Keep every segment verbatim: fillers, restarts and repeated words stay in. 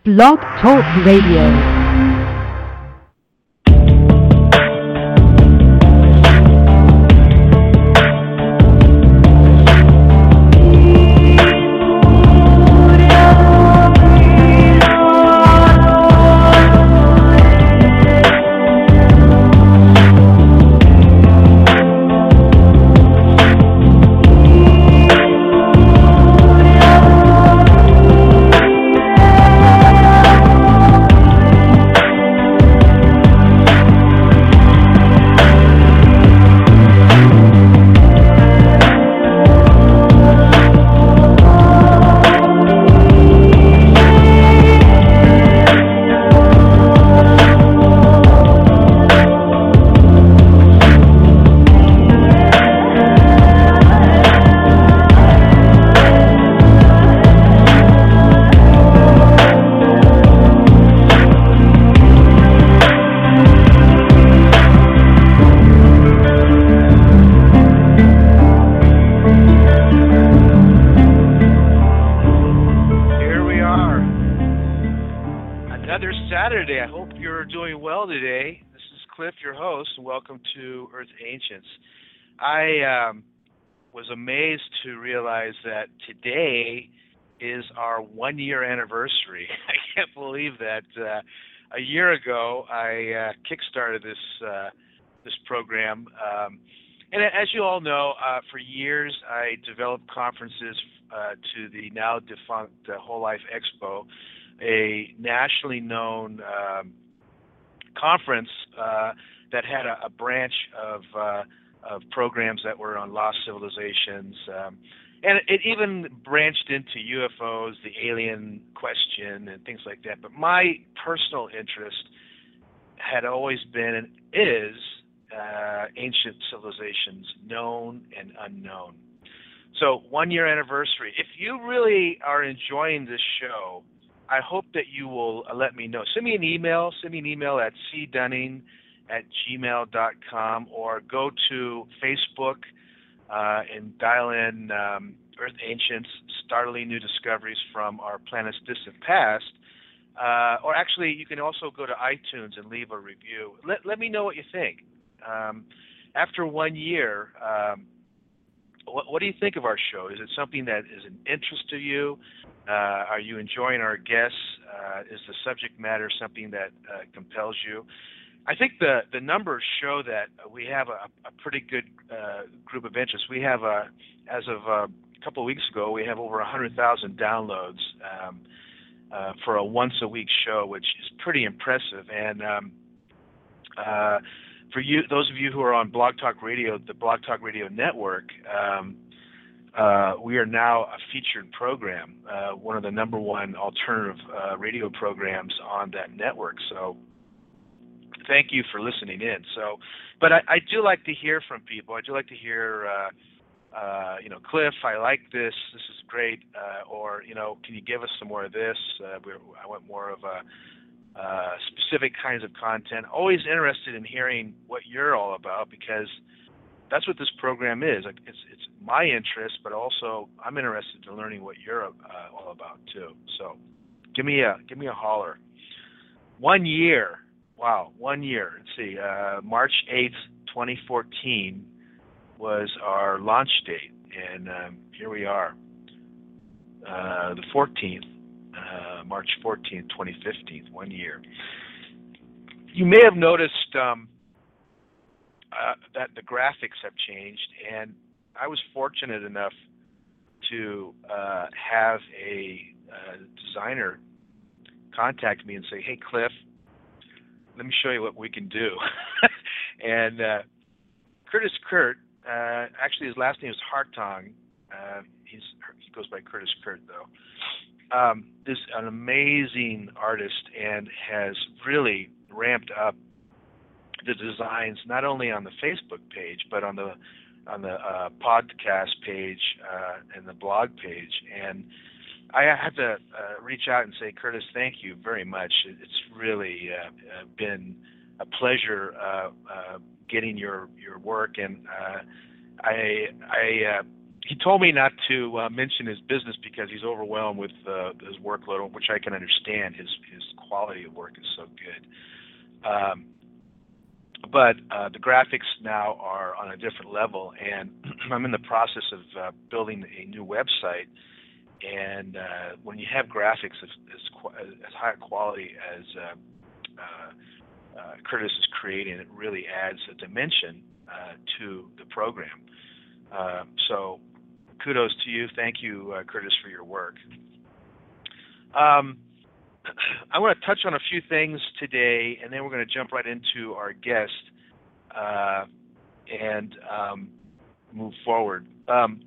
Blog Talk Radio. Welcome to Earth Ancients. I um, was amazed to realize that today is our one-year anniversary. I can't believe that uh, a year ago I uh, kickstarted this uh, this program. Um, and as you all know, uh, for years I developed conferences uh, to the now defunct uh, Whole Life Expo, a nationally known um, conference uh, that had a, a branch of uh, of programs that were on lost civilizations, um, and it even branched into U F Os, the alien question, and things like that. But my personal interest had always been and is uh, ancient civilizations, known and unknown. So one year anniversary. If you really are enjoying this show, I hope that you will uh, let me know. Send me an email. Send me an email at cdunning at gmail dot com, or go to Facebook uh, and dial in um, Earth Ancients, Startling New Discoveries from Our Planet's Distant Past. Uh, or actually, you can also go to iTunes and leave a review. Let, let me know what you think. Um, after one year, um, what, what do you think of our show? Is it something that is an interest to you? Uh, are you enjoying our guests? Uh, is the subject matter something that uh, compels you? I think the, the numbers show that we have a, a pretty good uh, group of interests. We have, a, as of a couple of weeks ago, we have over one hundred thousand downloads um, uh, for a once-a-week show, which is pretty impressive. And um, uh, for you, those of you who are on Blog Talk Radio, the Blog Talk Radio Network, um, uh, we are now a featured program, uh, one of the number one alternative uh, radio programs on that network. So thank you for listening in. So, but I, I do like to hear from people. I do like to hear, uh, uh, you know, Cliff, I like this. This is great. Uh, or, you know, can you give us some more of this? Uh, we're, I want more of a uh, specific kinds of content. Always interested in hearing what you're all about, because that's what this program is. It's it's my interest, but also I'm interested in learning what you're uh, all about too. So, give me a give me a holler. One year. Wow, one year. Let's see, uh, March eighth, twenty fourteen was our launch date, and um, here we are, uh, the fourteenth, uh, March fourteenth, twenty fifteen, one year. You may have noticed um, uh, that the graphics have changed, and I was fortunate enough to uh, have a uh, designer contact me and say, hey, Cliff, let me show you what we can do. and uh, Curtis Kurt, uh, actually his last name is Hartong. Uh, he's, he goes by Curtis Kurt, though. Um, is an amazing artist and has really ramped up the designs, not only on the Facebook page, but on the on the uh, podcast page uh, and the blog page. And I had to uh, reach out and say, Curtis, thank you very much. It's really uh, been a pleasure uh, uh, getting your, your work, and uh, I I uh, he told me not to uh, mention his business because he's overwhelmed with uh, his workload, which I can understand. His his quality of work is so good. Um, but uh, the graphics now are on a different level, and I'm in the process of uh, building a new website. And uh, when you have graphics as, as, as high quality as uh, uh, uh, Curtis is creating, it really adds a dimension uh, to the program. Uh, so kudos to you. Thank you, uh, Curtis, for your work. Um, I want to touch on a few things today, and then we're going to jump right into our guest uh, and um, move forward. Um,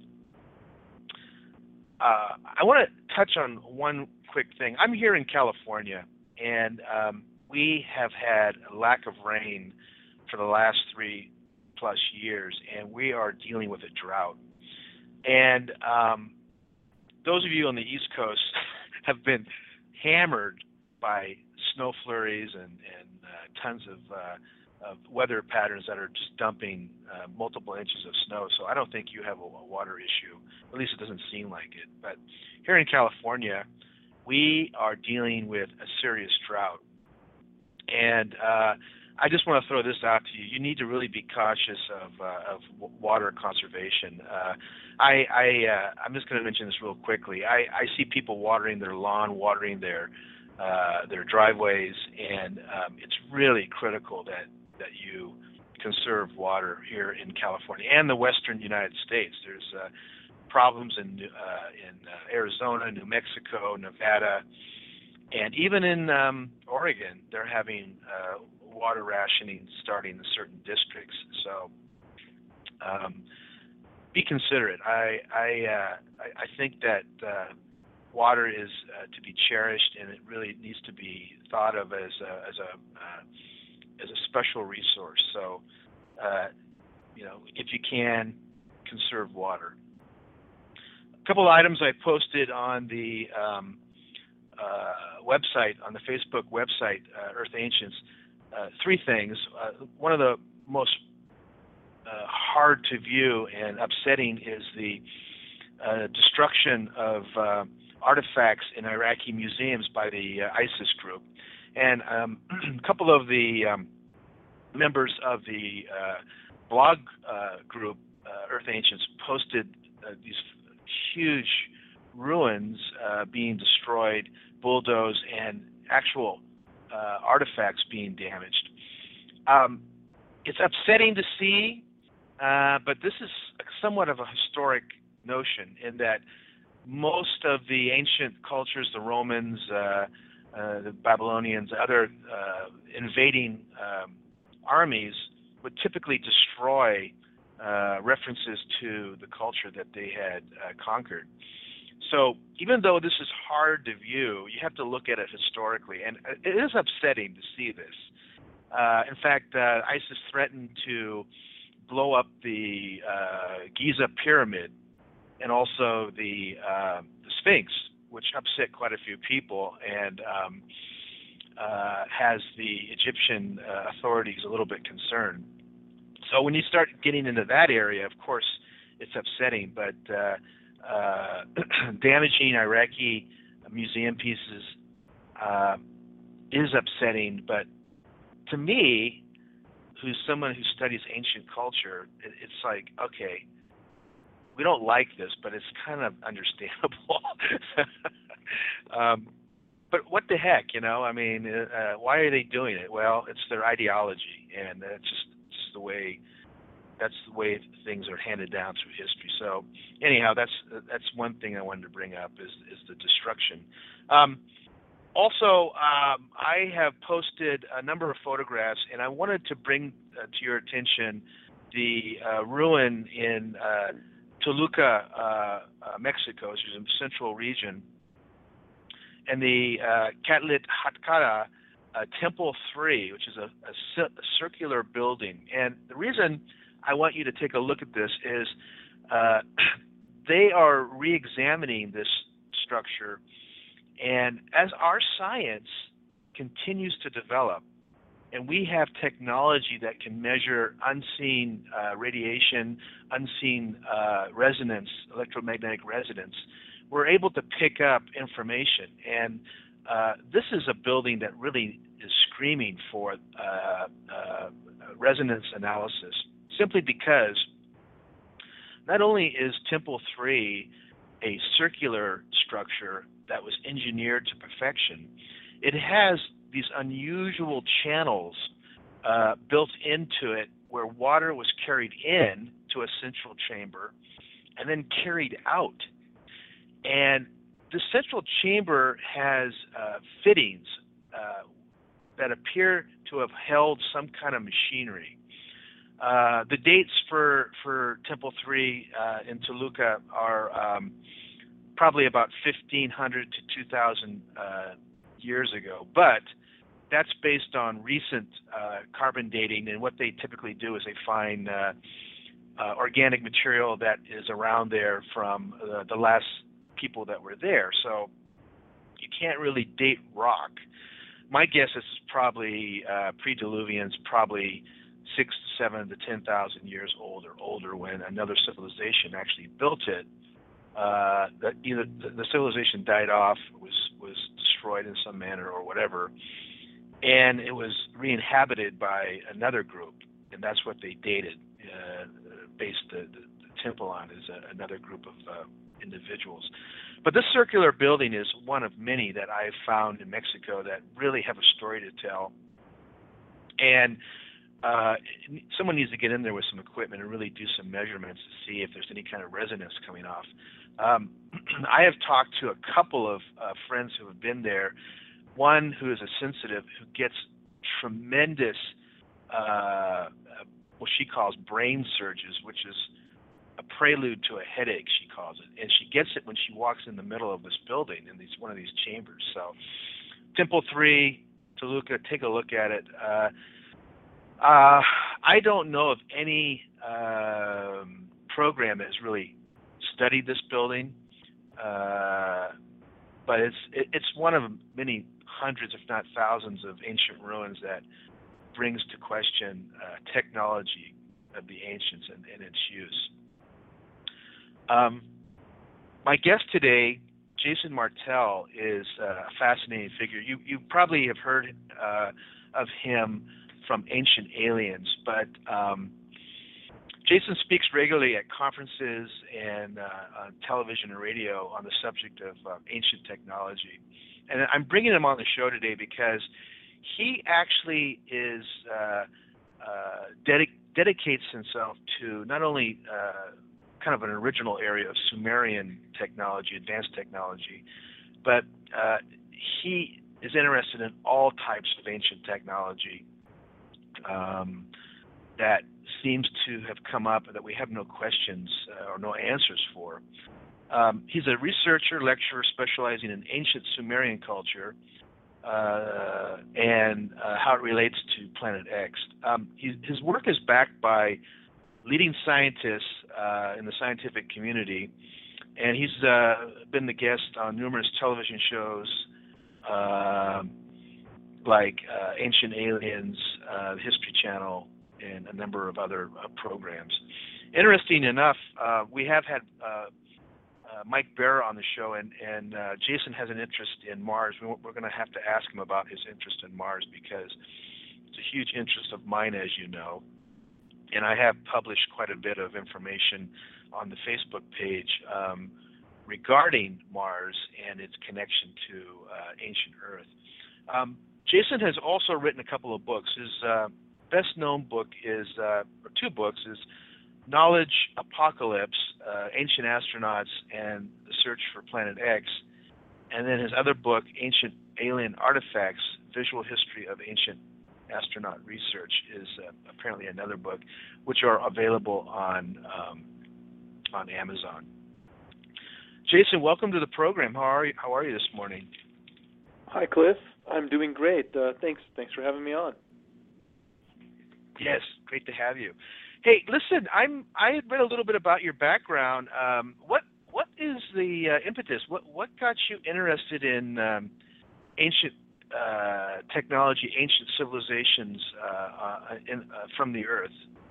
uh, I want to touch on one quick thing. I'm here in California, and um, we have had a lack of rain for the last three plus years, and we are dealing with a drought. And um, those of you on the East Coast have been hammered by snow flurries and, and uh, tons of, uh, of weather patterns that are just dumping uh, multiple inches of snow. So I don't think you have a, a water issue. At least it doesn't seem like it. But here in California, we are dealing with a serious drought. And uh, I just want to throw this out to you. You need to really be cautious of, uh, of water conservation. Uh, I, I, uh, I'm just going to mention this real quickly. I, I see people watering their lawn, watering their uh, their driveways, and um, it's really critical that, that you conserve water here in California and the western United States. There's uh, problems in, uh, in uh, Arizona, New Mexico, Nevada, and even in um, Oregon, they're having uh, water rationing starting in certain districts. So um, be considerate. I I, uh, I I think that uh, water is uh, to be cherished, and it really needs to be thought of as a, as a uh, as a special resource. So uh, you know, if you can, conserve water. A couple items I posted on the um, uh, website, on the Facebook website, uh, Earth Ancients. Uh, three things. Uh, one of the most uh, hard to view and upsetting is the uh, destruction of uh, artifacts in Iraqi museums by the uh, ISIS group. And um, a couple of the um, members of the uh, blog uh, group, uh, Earth Ancients, posted uh, these huge ruins uh, being destroyed, bulldozed, and actual Uh, artifacts being damaged. Um, it's upsetting to see, uh, but this is somewhat of a historic notion in that most of the ancient cultures, the Romans, uh, uh, the Babylonians, other uh, invading um, armies would typically destroy uh, references to the culture that they had uh, conquered. So even though this is hard to view, you have to look at it historically, and it is upsetting to see this. Uh, in fact, uh, ISIS threatened to blow up the uh, Giza pyramid and also the, uh, the Sphinx, which upset quite a few people and um, uh, has the Egyptian uh, authorities a little bit concerned. So when you start getting into that area, of course, it's upsetting, but uh, Uh, damaging Iraqi museum pieces uh, is upsetting, but to me, who's someone who studies ancient culture, it, it's like, okay, we don't like this, but it's kind of understandable. um, but what the heck, you know? I mean, uh, why are they doing it? Well, it's their ideology, and it's just, it's just the way. That's the way things are handed down through history. So, anyhow, that's that's one thing I wanted to bring up is is the destruction. Um, also, um, I have posted a number of photographs, and I wanted to bring uh, to your attention the uh, ruin in uh, Toluca, uh, uh, Mexico, which is in the central region, and the uh, Catlihatkara uh, Temple three, which is a, a, a circular building. And the reason I want you to take a look at this is uh, they are re-examining this structure, and as our science continues to develop and we have technology that can measure unseen uh, radiation, unseen uh, resonance, electromagnetic resonance. We're able to pick up information, and uh, this is a building that really is screaming for uh, uh, resonance analysis, simply because not only is Temple three a circular structure that was engineered to perfection, it has these unusual channels uh, built into it where water was carried in to a central chamber and then carried out. And the central chamber has uh, fittings uh, that appear to have held some kind of machinery. Uh, the dates for, for Temple three uh, in Toluca are um, probably about fifteen hundred to two thousand uh, years ago, but that's based on recent uh, carbon dating, and what they typically do is they find uh, uh, organic material that is around there from uh, the last people that were there, so you can't really date rock. My guess is probably uh, pre-Diluvians, probably six to seven to ten thousand years old or older when another civilization actually built it. Uh, that either the, the civilization died off, was was destroyed in some manner or whatever, and it was re-inhabited by another group, and that's what they dated, uh, based the, the, the temple on, is a, another group of uh, individuals. But this circular building is one of many that I've found in Mexico that really have a story to tell. And uh, someone needs to get in there with some equipment and really do some measurements to see if there's any kind of resonance coming off. Um, I have talked to a couple of uh, friends who have been there. One who is a sensitive, who gets tremendous, uh, what she calls brain surges, which is a prelude to a headache, she calls it, and she gets it when she walks in the middle of this building in these one of these chambers. So, Temple three, Toluca, take a look at it. Uh, uh, I don't know of any um, program that has really studied this building, uh, but it's it, it's one of many hundreds, if not thousands, of ancient ruins that brings to question uh, technology of the ancients and, and its use. Um, my guest today, Jason Martell, is a fascinating figure. You you probably have heard uh, of him from Ancient Aliens, but um, Jason speaks regularly at conferences and uh, on television and radio on the subject of uh, ancient technology. And I'm bringing him on the show today because he actually is uh, uh, dedic- dedicates himself to not only uh, kind of an original area of Sumerian technology, advanced technology, but uh, he is interested in all types of ancient technology um, that seems to have come up that we have no questions uh, or no answers for. Um, he's a researcher, lecturer specializing in ancient Sumerian culture uh, and uh, how it relates to Planet X. Um, he, his work is backed by leading scientists uh, in the scientific community, and he's uh, been the guest on numerous television shows uh, like uh, Ancient Aliens, uh, the History Channel, and a number of other uh, programs. Interesting enough, uh, we have had uh, uh, Mike Bear on the show, and, and uh, Jason has an interest in Mars. We, we're going to have to ask him about his interest in Mars because it's a huge interest of mine, as you know. And I have published quite a bit of information on the Facebook page um, regarding Mars and its connection to uh, ancient Earth. Um, Jason has also written a couple of books. His uh, best-known book is, uh, or two books, is Knowledge Apocalypse, uh, Ancient Astronauts and the Search for Planet X. And then his other book, Ancient Alien Artifacts, Visual History of Ancient Astronaut Research, is uh, apparently another book, which are available on um, on Amazon. Jason, welcome to the program. How are you? How are you this morning? Hi, Cliff. I'm doing great. Uh, thanks. Thanks for having me on. Yes, great to have you. Hey, listen, I'm I had read a little bit about your background. Um, what what is the uh, impetus? What what got you interested in um, ancient uh, technology, ancient civilizations uh, uh, in, uh, from the Earth?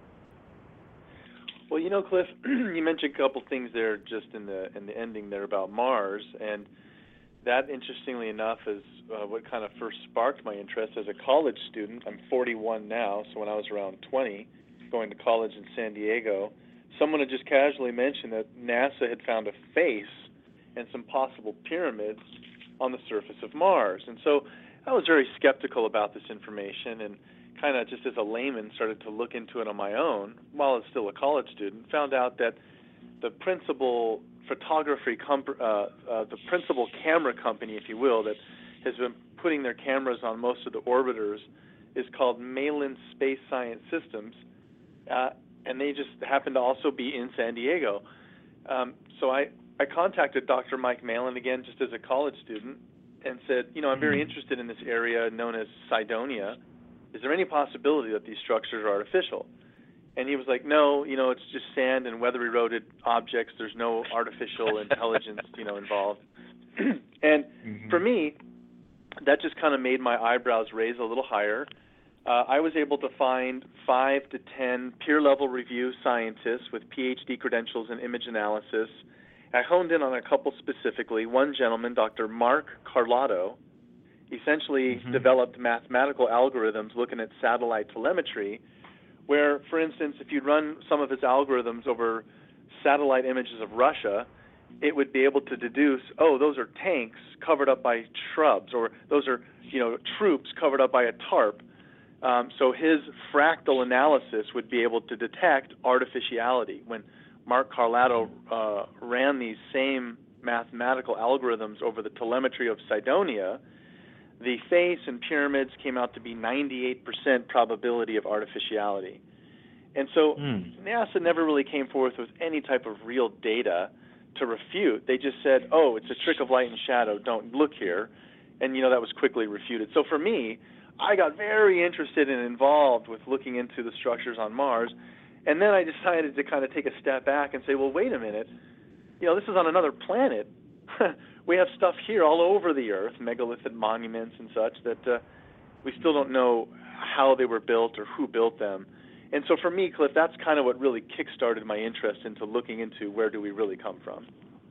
Well, you know, Cliff, you mentioned a couple things there just in the in the ending there about Mars, and that, interestingly enough, is uh, what kind of first sparked my interest as a college student. I'm forty-one now, so when I was around twenty, going to college in San Diego, someone had just casually mentioned that NASA had found a face and some possible pyramids on the surface of Mars. And so I was very skeptical about this information, and kind of just as a layman started to look into it on my own while I was still a college student, found out that the principal photography, comp- uh, uh, the principal camera company, if you will, that has been putting their cameras on most of the orbiters is called Malin Space Science Systems, uh, and they just happen to also be in San Diego. Um, so I, I contacted Doctor Mike Malin again just as a college student and said, you know, I'm very interested in this area known as Cydonia. Is there any possibility that these structures are artificial? And he was like, no, you know, it's just sand and weather eroded objects. There's no artificial intelligence, you know, involved. And mm-hmm. for me, that just kind of made my eyebrows raise a little higher. Uh, I was able to find five to ten peer-level review scientists with P H D credentials in image analysis. I honed in on a couple specifically. One gentleman, Doctor Mark Carlotto, essentially mm-hmm. developed mathematical algorithms looking at satellite telemetry, where, for instance, if you'd run some of his algorithms over satellite images of Russia, it would be able to deduce, oh, those are tanks covered up by shrubs, or those are, you know, troops covered up by a tarp. Um, so his fractal analysis would be able to detect artificiality. When Mark Carlotto uh, ran these same mathematical algorithms over the telemetry of Cydonia, the face and pyramids came out to be ninety-eight percent probability of artificiality. And so mm. NASA never really came forth with any type of real data to refute. They just said, oh, it's a trick of light and shadow, don't look here. And, you know, that was quickly refuted. So for me, I got very interested and involved with looking into the structures on Mars. And then I decided to kind of take a step back and say, well, wait a minute. You know, this is on another planet. We have stuff here all over the Earth, megalithic monuments and such, that uh, we still don't know how they were built or who built them. And so for me, Cliff, that's kind of what really kick-started my interest into looking into where do we really come from.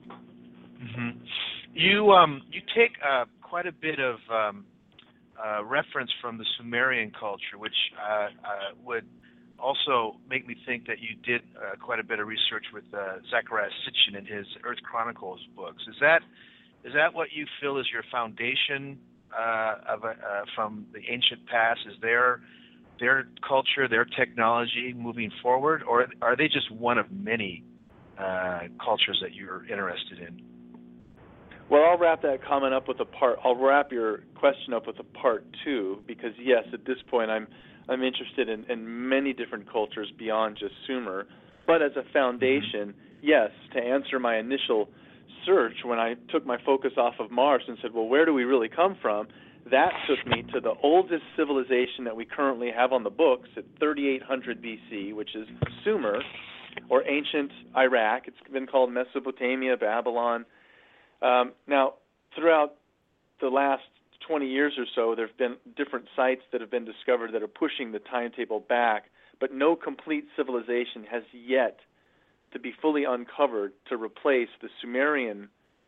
Mm-hmm. You um, you take uh, quite a bit of um, uh, reference from the Sumerian culture, which uh, uh, would also make me think that you did uh, quite a bit of research with uh, Zecharia Sitchin in his Earth Chronicles books. Is that is that what you feel is your foundation uh, of a, uh, from the ancient past? Is their their culture, their technology moving forward, or are they just one of many uh, cultures that you're interested in? Well, I'll wrap that comment up with a part. I'll wrap your question up with a part two, because yes, at this point, I'm I'm interested in, in many different cultures beyond just Sumer. But as a foundation, mm-hmm. yes, to answer my initial search when I took my focus off of Mars and said, well, where do we really come from? That took me to the oldest civilization that we currently have on the books at thirty-eight hundred B C, which is Sumer, or ancient Iraq. It's been called Mesopotamia, Babylon. Um, now, throughout the last twenty years or so, there have been different sites that have been discovered that are pushing the timetable back, but no complete civilization has yet to be fully uncovered to replace the Sumerian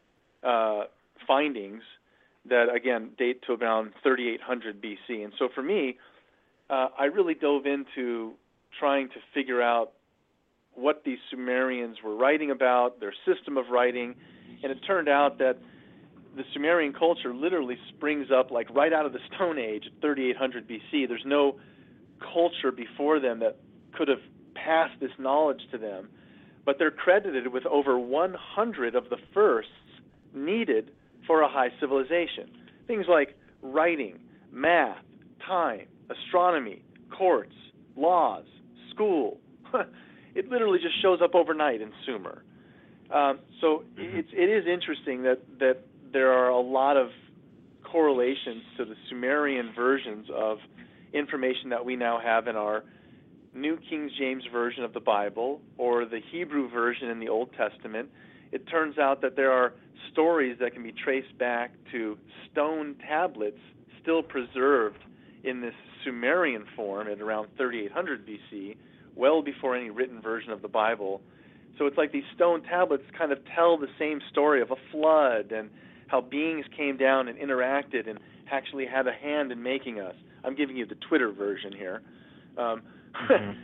uh, findings that, again, date to around thirty-eight hundred B C. And so for me, uh, I really dove into trying to figure out what these Sumerians were writing about, their system of writing, and it turned out that the Sumerian culture literally springs up like right out of the Stone Age at thirty-eight hundred B C. There's no culture before them that could have passed this knowledge to them, but they're credited with over one hundred of the firsts needed for a high civilization. Things like writing, math, time, astronomy, courts, laws, school. It literally just shows up overnight in Sumer. Um, so it's, it is interesting that, that there are a lot of correlations to the Sumerian versions of information that we now have in our New King James Version of the Bible or the Hebrew version in the Old Testament. It turns out that there are stories that can be traced back to stone tablets still preserved in this Sumerian form at around thirty-eight hundred B C, well before any written version of the Bible. So it's like these stone tablets kind of tell the same story of a flood and how beings came down and interacted and actually had a hand in making us. I'm giving you the Twitter version here. Um, mm-hmm.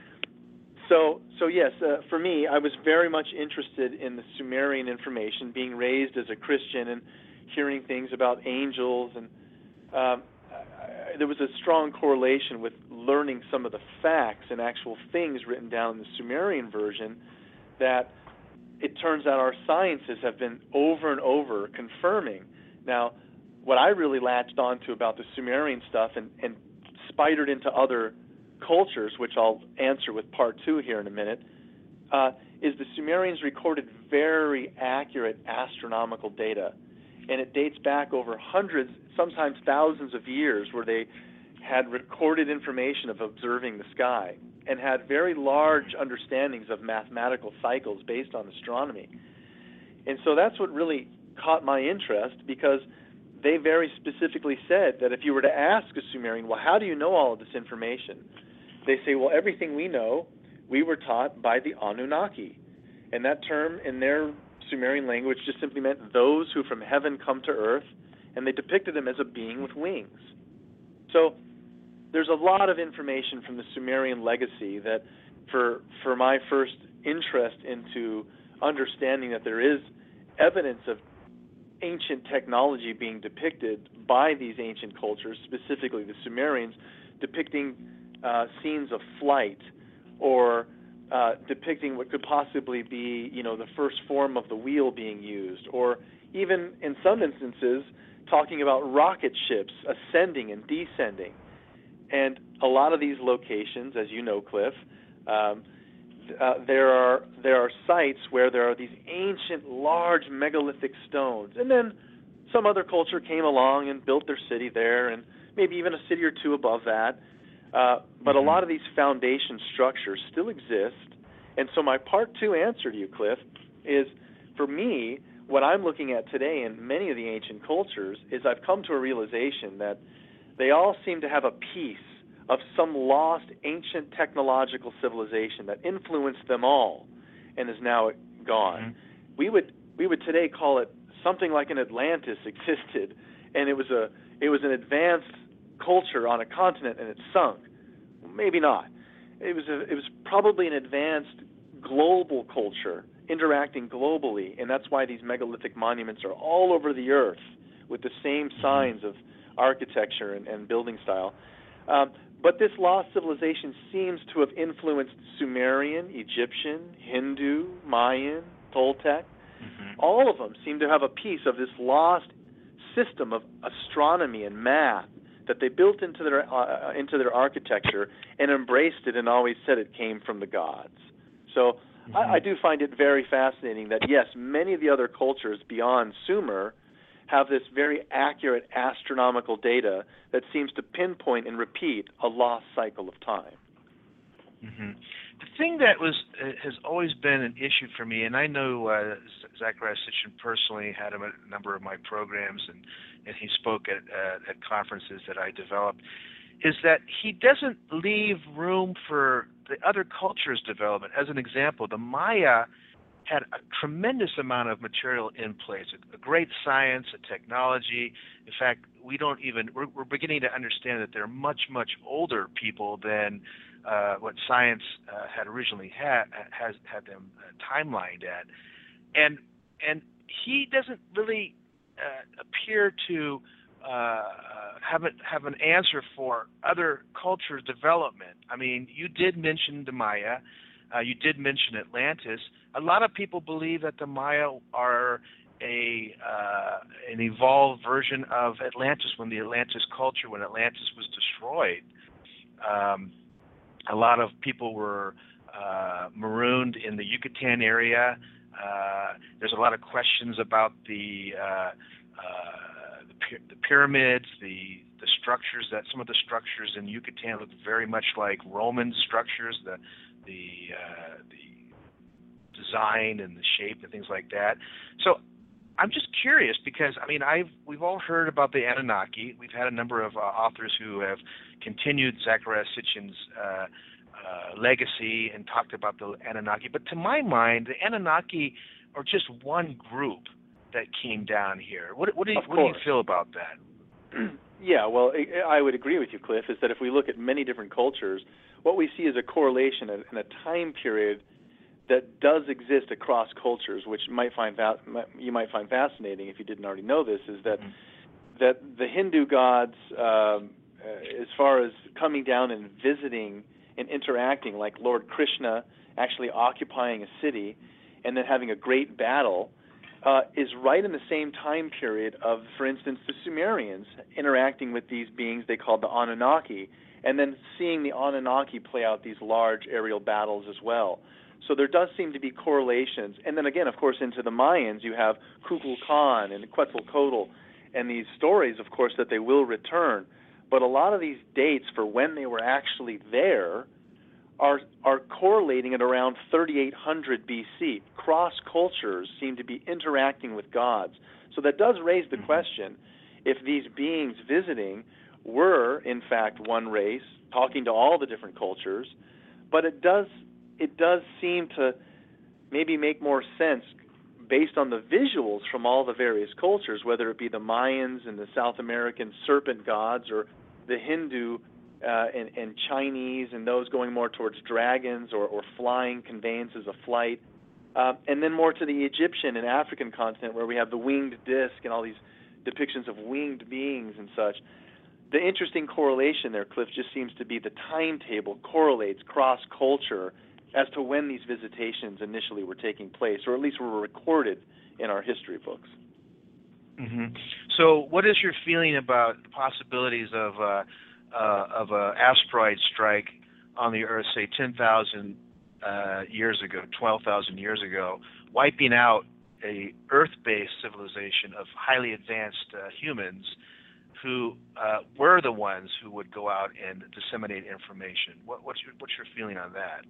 so, so yes, uh, for me, I was very much interested in the Sumerian information, being raised as a Christian and hearing things about angels, and um, I, there was a strong correlation with learning some of the facts and actual things written down in the Sumerian version that it turns out our sciences have been over and over confirming. Now, what I really latched onto about the Sumerian stuff and, and spidered into other cultures, which I'll answer with part two here in a minute, uh, is the Sumerians recorded very accurate astronomical data. And it dates back over hundreds, sometimes thousands of years, where they had recorded information of observing the sky and had very large understandings of mathematical cycles based on astronomy. And so that's what really caught my interest, because they very specifically said that if you were to ask a Sumerian, well, how do you know all of this information? They say, well, everything we know, we were taught by the Anunnaki. And that term in their Sumerian language just simply meant those who from heaven come to earth, and they depicted them as a being with wings. So there's a lot of information from the Sumerian legacy that for for my first interest into understanding that there is evidence of ancient technology being depicted by these ancient cultures, specifically the Sumerians, depicting uh, scenes of flight or uh, depicting what could possibly be, you know, the first form of the wheel being used, or even in some instances talking about rocket ships ascending and descending. And a lot of these locations, as you know, Cliff, um, uh, there are there are sites where there are these ancient, large megalithic stones. And then some other culture came along and built their city there, and maybe even a city or two above that. Uh, but mm-hmm. a lot of these foundation structures still exist. And so my part two answer to you, Cliff, is for me, what I'm looking at today in many of the ancient cultures is I've come to a realization that they all seem to have a piece of some lost ancient technological civilization that influenced them all and is now gone. Mm-hmm. We would we would today call it something like an Atlantis existed, and it was a it was an advanced culture on a continent and it sunk. Maybe not. It was a, it was probably an advanced global culture interacting globally, and that's why these megalithic monuments are all over the earth with the same signs of architecture and, and building style. Um, but this lost civilization seems to have influenced Sumerian, Egyptian, Hindu, Mayan, Toltec. Mm-hmm. All of them seem to have a piece of this lost system of astronomy and math that they built into their uh, into their architecture and embraced it and always said it came from the gods. So mm-hmm. I, I do find it very fascinating that, yes, many of the other cultures beyond Sumer have this very accurate astronomical data that seems to pinpoint and repeat a lost cycle of time. Mm-hmm. The thing that was uh, has always been an issue for me, and I know uh, Zecharia Sitchin personally had him at a number of my programs, and, and he spoke at, uh, at conferences that I developed, is that he doesn't leave room for the other cultures' development. As an example, the Maya had a tremendous amount of material in place, a, a great science, a technology. In fact, we don't even, we're, we're beginning to understand that they're much, much older people than uh, what science uh, had originally had, has had them uh, timelined at. And, and he doesn't really uh, appear to uh, have, a, have an answer for other cultures' development. I mean, you did mention the Maya. Uh, you did mention Atlantis. A lot of people believe that the Maya are a uh, an evolved version of Atlantis, when the Atlantis culture, when Atlantis was destroyed. Um, a lot of people were uh, marooned in the Yucatan area. Uh, there's a lot of questions about the uh, uh, the, py- the pyramids, the the structures. That some of the structures in Yucatan look very much like Roman structures. The the uh, the design and the shape and things like that. So I'm just curious because I mean I've we've all heard about the Anunnaki. We've had a number of uh, authors who have continued Zecharia Sitchin's uh, uh, legacy and talked about the Anunnaki. But to my mind, the Anunnaki are just one group that came down here. What, what, do, you, what do you feel about that? Yeah, well, I would agree with you, Cliff, is that if we look at many different cultures, what we see is a correlation in a time period that does exist across cultures, which might find you might find fascinating if you didn't already know this, is that mm-hmm. that the Hindu gods, um, as far as coming down and visiting and interacting, like Lord Krishna actually occupying a city and then having a great battle, uh, is right in the same time period of, for instance, the Sumerians interacting with these beings they called the Anunnaki, and then seeing the Anunnaki play out these large aerial battles as well. So there does seem to be correlations. And then again, of course, into the Mayans, you have Kukulkan and Quetzalcoatl and these stories, of course, that they will return. But a lot of these dates for when they were actually there are are correlating at around thirty-eight hundred B C. Cross cultures seem to be interacting with gods. So that does raise the question, if these beings visiting were, in fact, one race, talking to all the different cultures, but it does it does seem to maybe make more sense based on the visuals from all the various cultures, whether it be the Mayans and the South American serpent gods, or the Hindu uh, and, and Chinese and those going more towards dragons or, or flying conveyances of flight, uh, and then more to the Egyptian and African continent where we have the winged disc and all these depictions of winged beings and such. The interesting correlation there, Cliff, just seems to be the timetable correlates cross-culture as to when these visitations initially were taking place, or at least were recorded in our history books. Mm-hmm. So what is your feeling about the possibilities of uh, uh, of an asteroid strike on the Earth, say ten thousand uh, years ago, twelve thousand years ago, wiping out a Earth-based civilization of highly advanced uh, humans who uh, were the ones who would go out and disseminate information? What, what's your what's your feeling on that?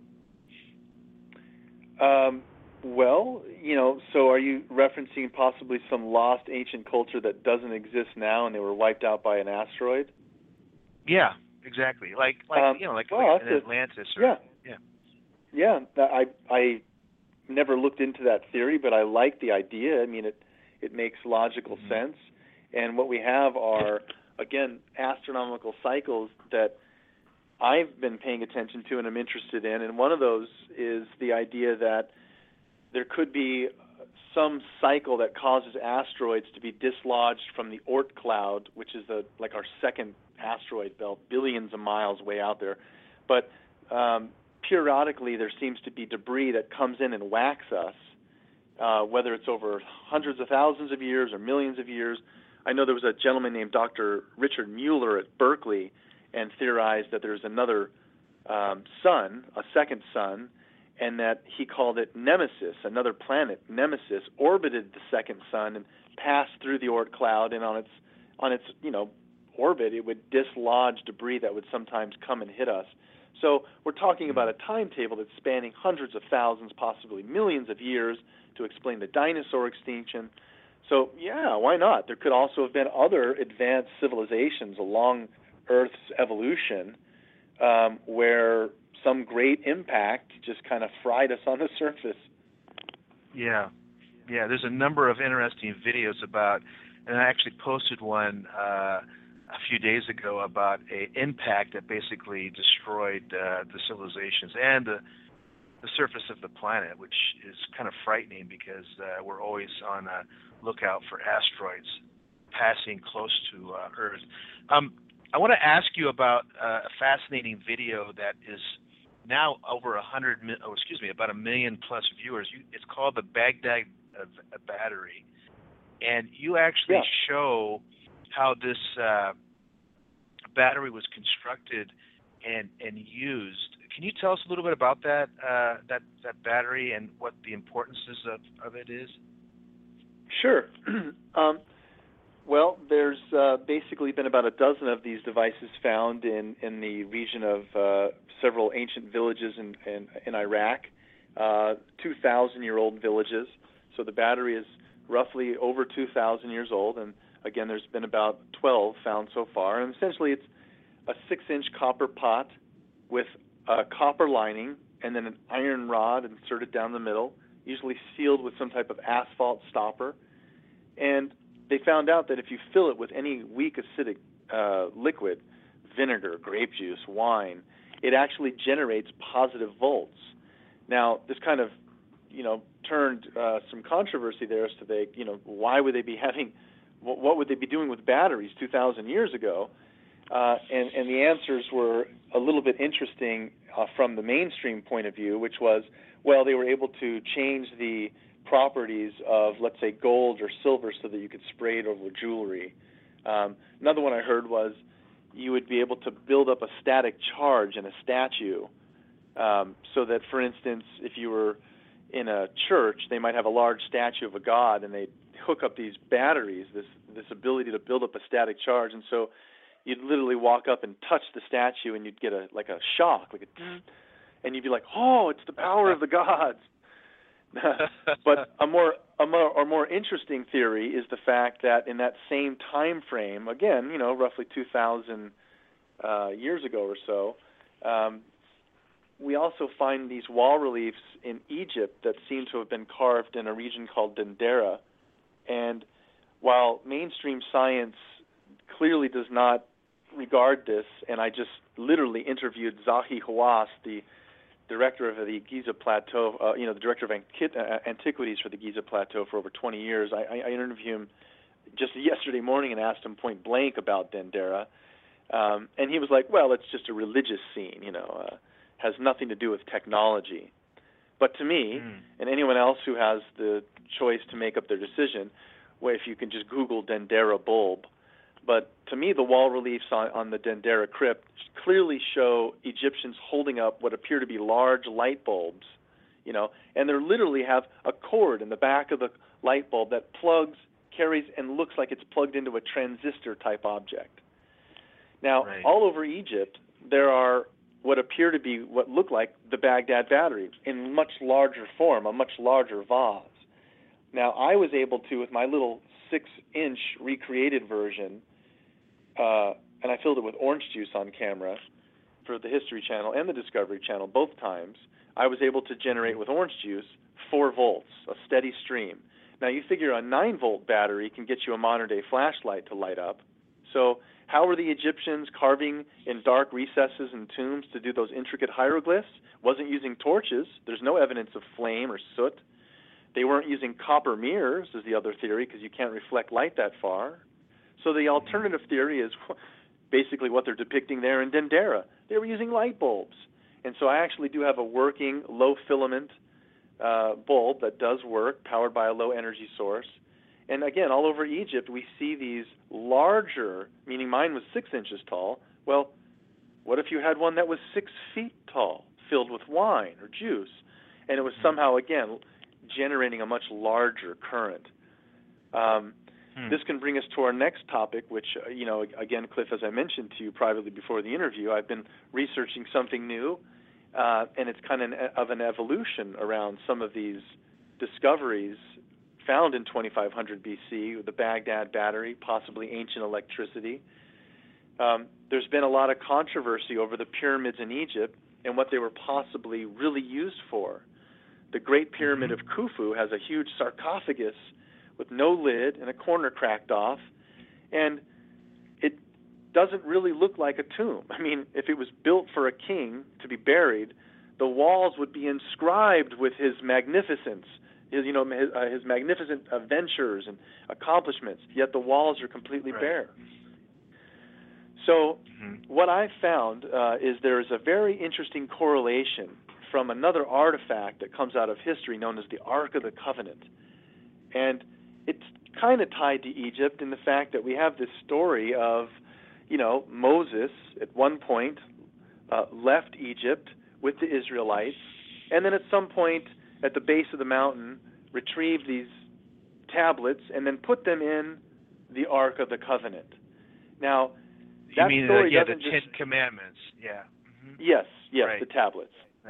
Um, well, you know, so are you referencing possibly some lost ancient culture that doesn't exist now and they were wiped out by an asteroid? Yeah, exactly. Like, like um, you know, like, well, like an Atlantis. Or, yeah, yeah, yeah. I I never looked into that theory, but I like the idea. I mean, it it makes logical mm-hmm. sense. And what we have are, again, astronomical cycles that I've been paying attention to and I'm interested in. And one of those is the idea that there could be some cycle that causes asteroids to be dislodged from the Oort cloud, which is the, like our second asteroid belt, billions of miles way out there. But um, periodically there seems to be debris that comes in and whacks us, uh, whether it's over hundreds of thousands of years or millions of years. I know there was a gentleman named Doctor Richard Mueller at Berkeley and theorized that there's another um, sun, a second sun, and that he called it Nemesis, another planet, Nemesis, orbited the second sun and passed through the Oort cloud, and on its on its you know orbit it would dislodge debris that would sometimes come and hit us. So we're talking about a timetable that's spanning hundreds of thousands, possibly millions of years, to explain the dinosaur extinction. So yeah, why not? There could also have been other advanced civilizations along Earth's evolution um, where some great impact just kind of fried us on the surface. Yeah, yeah. There's a number of interesting videos about, and I actually posted one uh, a few days ago about a impact that basically destroyed uh, the civilizations and the, the surface of the planet, which is kind of frightening because uh, we're always on a lookout for asteroids passing close to uh, Earth. Um, I want to ask you about uh, a fascinating video that is now over a hundred, oh, excuse me, about a million plus viewers. You, it's called the Baghdad uh, Battery, and you actually yeah. show how this uh, battery was constructed and and used. Can you tell us a little bit about that uh, that that battery and what the importance of of it is? Sure. um, well, there's uh, basically been about a dozen of these devices found in, in the region of uh, several ancient villages in, in, in Iraq, uh, two thousand year old villages. So the battery is roughly over two thousand years old, and again, there's been about twelve found so far. And essentially, it's a six-inch copper pot with a copper lining and then an iron rod inserted down the middle, usually sealed with some type of asphalt stopper. And they found out that if you fill it with any weak acidic uh, liquid, vinegar, grape juice, wine, it actually generates positive volts. Now, this kind of, you know, turned uh, some controversy there as to, they, you know, why would they be having, what would they be doing with batteries two thousand years ago? Uh, and, and the answers were a little bit interesting uh, from the mainstream point of view, which was, well, they were able to change the properties of, let's say, gold or silver so that you could spray it over jewelry. Um, another one I heard was you would be able to build up a static charge in a statue um, so that, for instance, if you were in a church, they might have a large statue of a god, and they'd hook up these batteries, this this ability to build up a static charge, and so you'd literally walk up and touch the statue, and you'd get a like a shock, like a, and you'd be like, "Oh, it's the power of the gods." But a more a more a more interesting theory is the fact that in that same time frame, again, you know, roughly two thousand uh, years ago or so, um, we also find these wall reliefs in Egypt that seem to have been carved in a region called Dendera. And while mainstream science clearly does not regard this, and I just literally interviewed Zahi Hawass, the director of the Giza Plateau, uh, you know, the director of antiquities for the Giza Plateau for over twenty years. I, I interviewed him just yesterday morning and asked him point blank about Dendera. Um, and he was like, well, it's just a religious scene, you know, uh, has nothing to do with technology. But to me, mm. and anyone else who has the choice to make up their decision, well, if you can just Google Dendera bulb. But to me, the wall reliefs on, on the Dendera crypt clearly show Egyptians holding up what appear to be large light bulbs, you know, and they literally have a cord in the back of the light bulb that plugs, carries, and looks like it's plugged into a transistor-type object. Now, right. all over Egypt, there are what appear to be what look like the Baghdad battery in much larger form, a much larger vase. Now, I was able to, with my little six-inch recreated version, uh, and I filled it with orange juice on camera for the History Channel and the Discovery Channel both times, I was able to generate with orange juice four volts, a steady stream. Now, you figure a nine-volt battery can get you a modern-day flashlight to light up. So how were the Egyptians carving in dark recesses and tombs to do those intricate hieroglyphs? Wasn't using torches. There's no evidence of flame or soot. They weren't using copper mirrors, is the other theory, because you can't reflect light that far. So the alternative theory is basically what they're depicting there in Dendera. They were using light bulbs. And so I actually do have a working low-filament uh, bulb that does work, powered by a low-energy source. And again, all over Egypt, we see these larger, meaning mine was six inches tall. Well, what if you had one that was six feet tall, filled with wine or juice, and it was somehow, again, generating a much larger current? Um, hmm. This can bring us to our next topic, which, uh, you know, again, Cliff, as I mentioned to you privately before the interview, I've been researching something new, uh, and it's kind of an, of an evolution around some of these discoveries found in twenty-five hundred B C, the Baghdad battery, possibly ancient electricity. Um, there's been a lot of controversy over the pyramids in Egypt and what they were possibly really used for. The Great Pyramid of Khufu has a huge sarcophagus with no lid and a corner cracked off, and it doesn't really look like a tomb. I mean, if it was built for a king to be buried, the walls would be inscribed with his magnificence, his, you know, his, uh, his magnificent uh, ventures and accomplishments, yet the walls are completely right. bare. So mm-hmm. what I found uh, is there is a very interesting correlation from another artifact that comes out of history known as the Ark of the Covenant. And it's kind of tied to Egypt in the fact that we have this story of, you know, Moses at one point uh, left Egypt with the Israelites, and then at some point at the base of the mountain retrieved these tablets and then put them in the Ark of the Covenant. Now, you that mean story uh, yeah, doesn't the just... Ten Commandments, yeah. Mm-hmm. Yes, yes, right. the tablets. Right.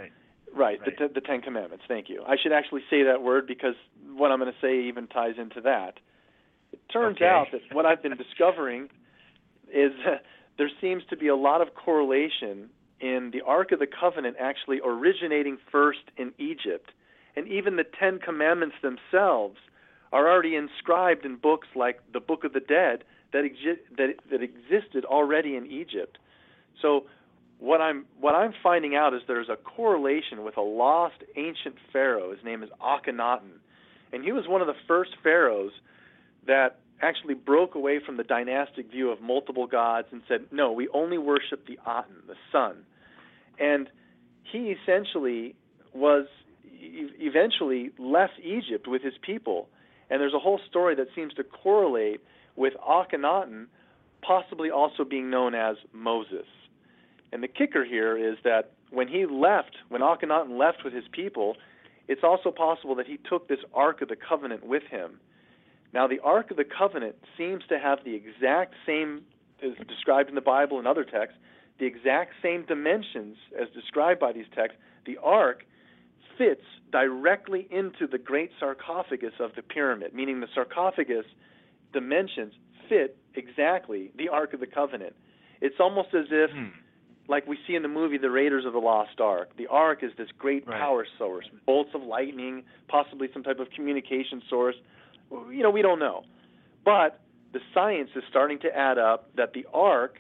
Right, Right. The, the Ten Commandments. Thank you. I should actually say that word because what I'm going to say even ties into that. It turns Okay. out that what I've been discovering is uh, there seems to be a lot of correlation in the Ark of the Covenant actually originating first in Egypt. And even the Ten Commandments themselves are already inscribed in books like the Book of the Dead that, exi- that, that existed already in Egypt. So what I'm what I'm finding out is there's a correlation with a lost ancient pharaoh. His name is Akhenaten, and he was one of the first pharaohs that actually broke away from the dynastic view of multiple gods and said, no, we only worship the Aten, the sun. And he essentially was e- eventually left Egypt with his people, and there's a whole story that seems to correlate with Akhenaten possibly also being known as Moses. And the kicker here is that when he left, when Akhenaten left with his people, it's also possible that he took this Ark of the Covenant with him. Now, the Ark of the Covenant seems to have the exact same, as described in the Bible and other texts, the exact same dimensions as described by these texts. The Ark fits directly into the great sarcophagus of the pyramid, meaning the sarcophagus dimensions fit exactly the Ark of the Covenant. It's almost as if Hmm. like we see in the movie The Raiders of the Lost Ark. The Ark is this great Right. power source, bolts of lightning, possibly some type of communication source. You know, we don't know. But the science is starting to add up that the Ark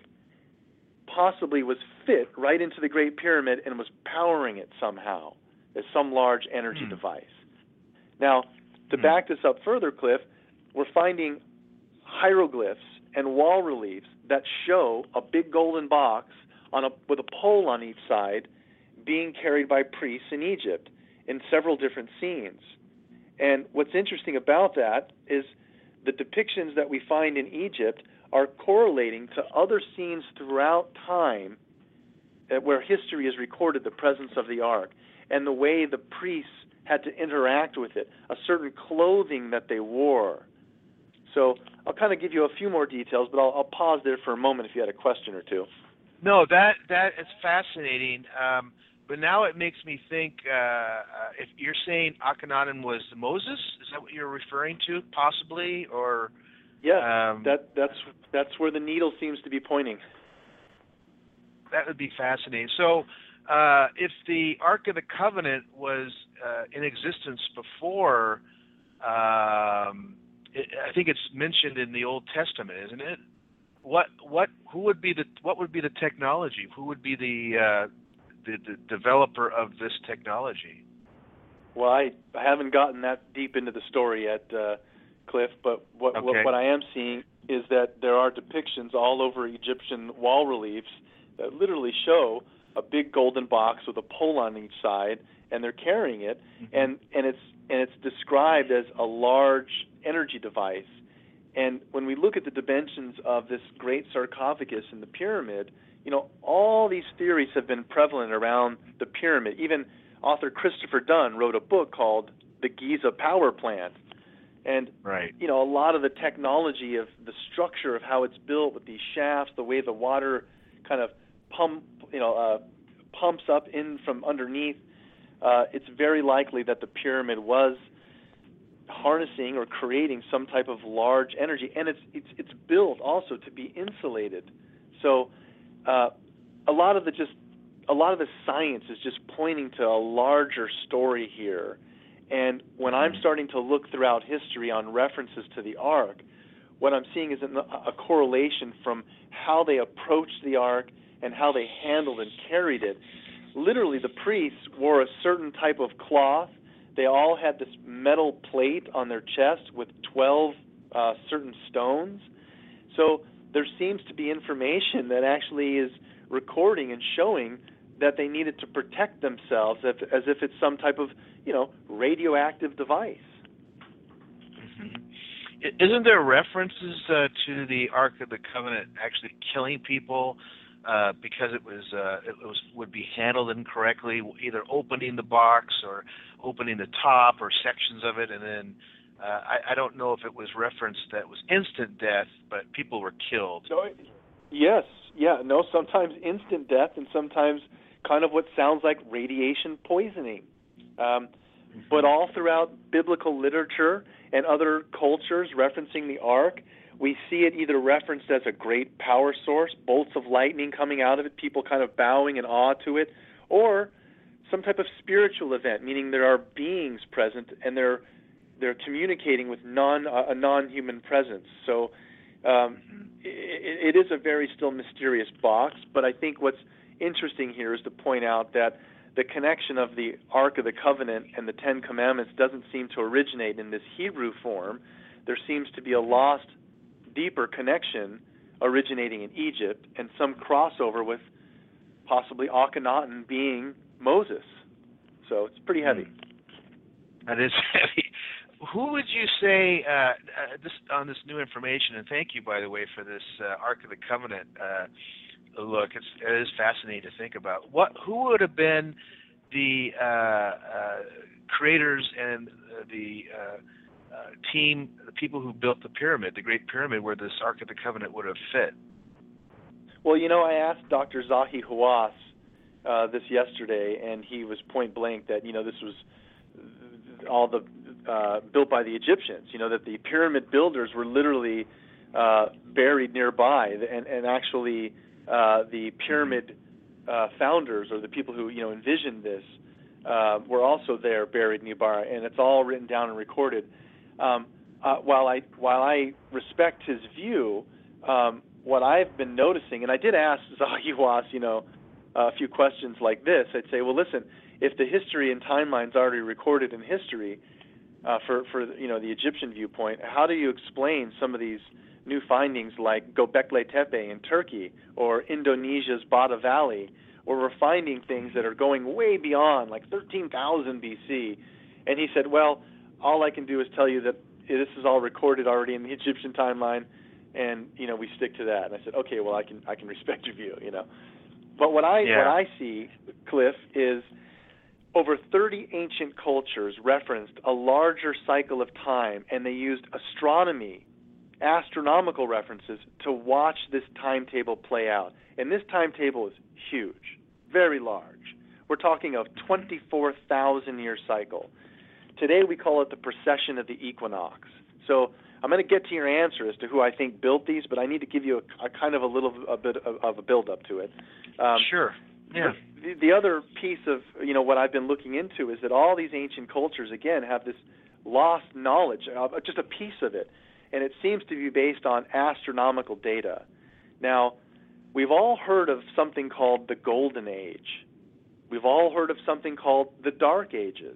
possibly was fit right into the Great Pyramid and was powering it somehow as some large energy Hmm. device. Now, to Hmm. back this up further, Cliff, we're finding hieroglyphs and wall reliefs that show a big golden box on a, with a pole on each side being carried by priests in Egypt in several different scenes. And what's interesting about that is the depictions that we find in Egypt are correlating to other scenes throughout time where history has recorded the presence of the Ark and the way the priests had to interact with it, a certain clothing that they wore. So I'll kind of give you a few more details, but I'll, I'll pause there for a moment if you had a question or two. No, that that is fascinating. Um, but now it makes me think. Uh, uh, if you're saying Akhenaten was Moses, is that what you're referring to, possibly, or? Yes, um, that that's that's where the needle seems to be pointing. That would be fascinating. So, uh, if the Ark of the Covenant was uh, in existence before, um, it, I think it's mentioned in the Old Testament, isn't it? What what who would be the what would be the technology? Who would be the uh, the, the developer of this technology? Well, I, I haven't gotten that deep into the story yet, uh, Cliff. But what, Okay. what what I am seeing is that there are depictions all over Egyptian wall reliefs that literally show a big golden box with a pole on each side, and they're carrying it, Mm-hmm. and and it's and it's described as a large energy device. And when we look at the dimensions of this great sarcophagus in the pyramid, you know, all these theories have been prevalent around the pyramid. Even author Christopher Dunn wrote a book called The Giza Power Plant. And, Right. you know, a lot of the technology of the structure of how it's built with these shafts, the way the water kind of pump, you know, uh, pumps up in from underneath, uh, it's very likely that the pyramid was harnessing or creating some type of large energy, and it's it's it's built also to be insulated. So uh, a lot of the just a lot of the science is just pointing to a larger story here. And when I'm starting to look throughout history on references to the Ark, what I'm seeing is a correlation from how they approached the Ark and how they handled and carried it. Literally, the priests wore a certain type of cloth. They all had this metal plate on their chest with twelve uh, certain stones. So there seems to be information that actually is recording and showing that they needed to protect themselves as, as if it's some type of, you know, radioactive device. Mm-hmm. Isn't there references uh, to the Ark of the Covenant actually killing people uh, because it was uh, it was would be handled incorrectly, either opening the box or opening the top or sections of it, and then uh, I, I don't know if it was referenced that it was instant death, but people were killed. So, yes, yeah, no, sometimes instant death and sometimes kind of what sounds like radiation poisoning. Um, but all throughout biblical literature and other cultures referencing the ark, we see it either referenced as a great power source, bolts of lightning coming out of it, people kind of bowing in awe to it, or some type of spiritual event, meaning there are beings present and they're they're communicating with non a non-human presence. So um, it, it is a very still mysterious box. But I think what's interesting here is to point out that the connection of the Ark of the Covenant and the Ten Commandments doesn't seem to originate in this Hebrew form. There seems to be a lost, deeper connection originating in Egypt and some crossover with possibly Akhenaten being Moses. So it's pretty heavy. That is heavy. Who would you say, uh, uh, this, on this new information, and thank you, by the way, for this uh, Ark of the Covenant uh, look, it's, it is fascinating to think about. What, who would have been the uh, uh, creators and uh, the uh, uh, team, the people who built the pyramid, the Great Pyramid, where this Ark of the Covenant would have fit? Well, you know, I asked Doctor Zahi Hawass uh, this yesterday, and he was point blank that, you know, this was all the uh, built by the Egyptians, you know, that the pyramid builders were literally uh, buried nearby, and, and actually uh, the pyramid uh, founders, or the people who, you know, envisioned this, uh, were also there buried nearby, and it's all written down and recorded. Um, uh, while I while I respect his view, um, what I've been noticing, and I did ask Zahi Hawass, you know, a few questions like this. I'd say, well, listen, if the history and timeline's already recorded in history, uh, for for you know the Egyptian viewpoint, how do you explain some of these new findings like Göbekli Tepe in Turkey or Indonesia's Bata Valley, where we're finding things that are going way beyond, like thirteen thousand B C? And he said, well, all I can do is tell you that this is all recorded already in the Egyptian timeline, and you know we stick to that. And I said, okay, well I can I can respect your view, you know. But what I yeah. what I see, Cliff, is over thirty ancient cultures referenced a larger cycle of time, and they used astronomy, astronomical references to watch this timetable play out. And this timetable is huge, very large. We're talking of twenty-four thousand year cycle. Today we call it the precession of the equinox. So I'm going to get to your answer as to who I think built these, but I need to give you a, a kind of a little a bit of, of a build-up to it. Um, sure. Yeah. The, the other piece of, you know, what I've been looking into is that all these ancient cultures, again, have this lost knowledge, uh, just a piece of it, and it seems to be based on astronomical data. Now, we've all heard of something called the Golden Age. We've all heard of something called the Dark Ages.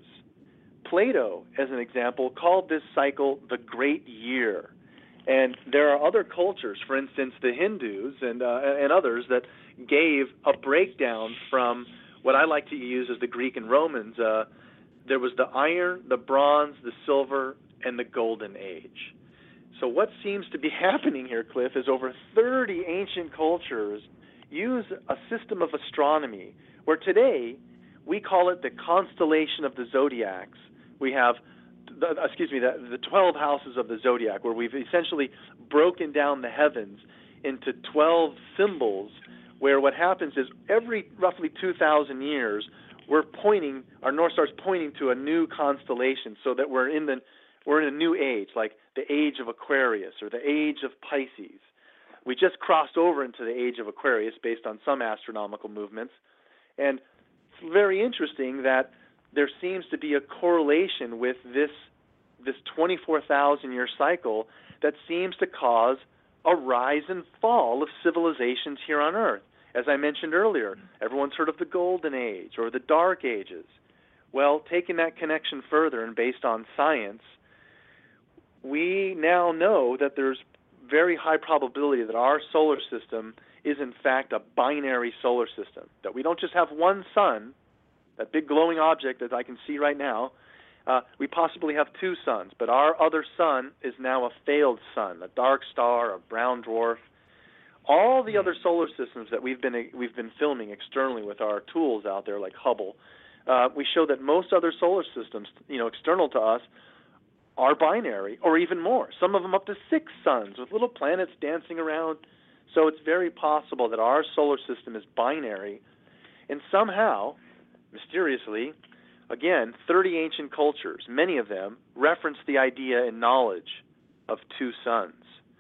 Plato, as an example, called this cycle the Great Year. And there are other cultures, for instance, the Hindus and uh, and others, that gave a breakdown from what I like to use as the Greek and Romans. Uh, there was the iron, the bronze, the silver, and the golden age. So what seems to be happening here, Cliff, is over thirty ancient cultures use a system of astronomy where today we call it the constellation of the zodiacs. We have The, excuse me, the, the twelve houses of the zodiac, where we've essentially broken down the heavens into twelve symbols, where what happens is every roughly two thousand years, we're pointing, our North Star's pointing to a new constellation, so that we're in the we're in a new age, like the age of Aquarius or the age of Pisces. We just crossed over into the age of Aquarius based on some astronomical movements, and it's very interesting that there seems to be a correlation with this this twenty-four thousand year cycle that seems to cause a rise and fall of civilizations here on Earth. As I mentioned earlier, everyone's heard of the Golden Age or the Dark Ages. Well, taking that connection further and based on science, we now know that there's very high probability that our solar system is in fact a binary solar system, that we don't just have one sun, that big glowing object that I can see right now. Uh, we possibly have two suns, but our other sun is now a failed sun, a dark star, a brown dwarf. All the other solar systems that we've been we've been filming externally with our tools out there, like Hubble, uh, we show that most other solar systems, you know, external to us, are binary, or even more. Some of them up to six suns with little planets dancing around. So it's very possible that our solar system is binary. And somehow, mysteriously, again, thirty ancient cultures, many of them, reference the idea and knowledge of two suns.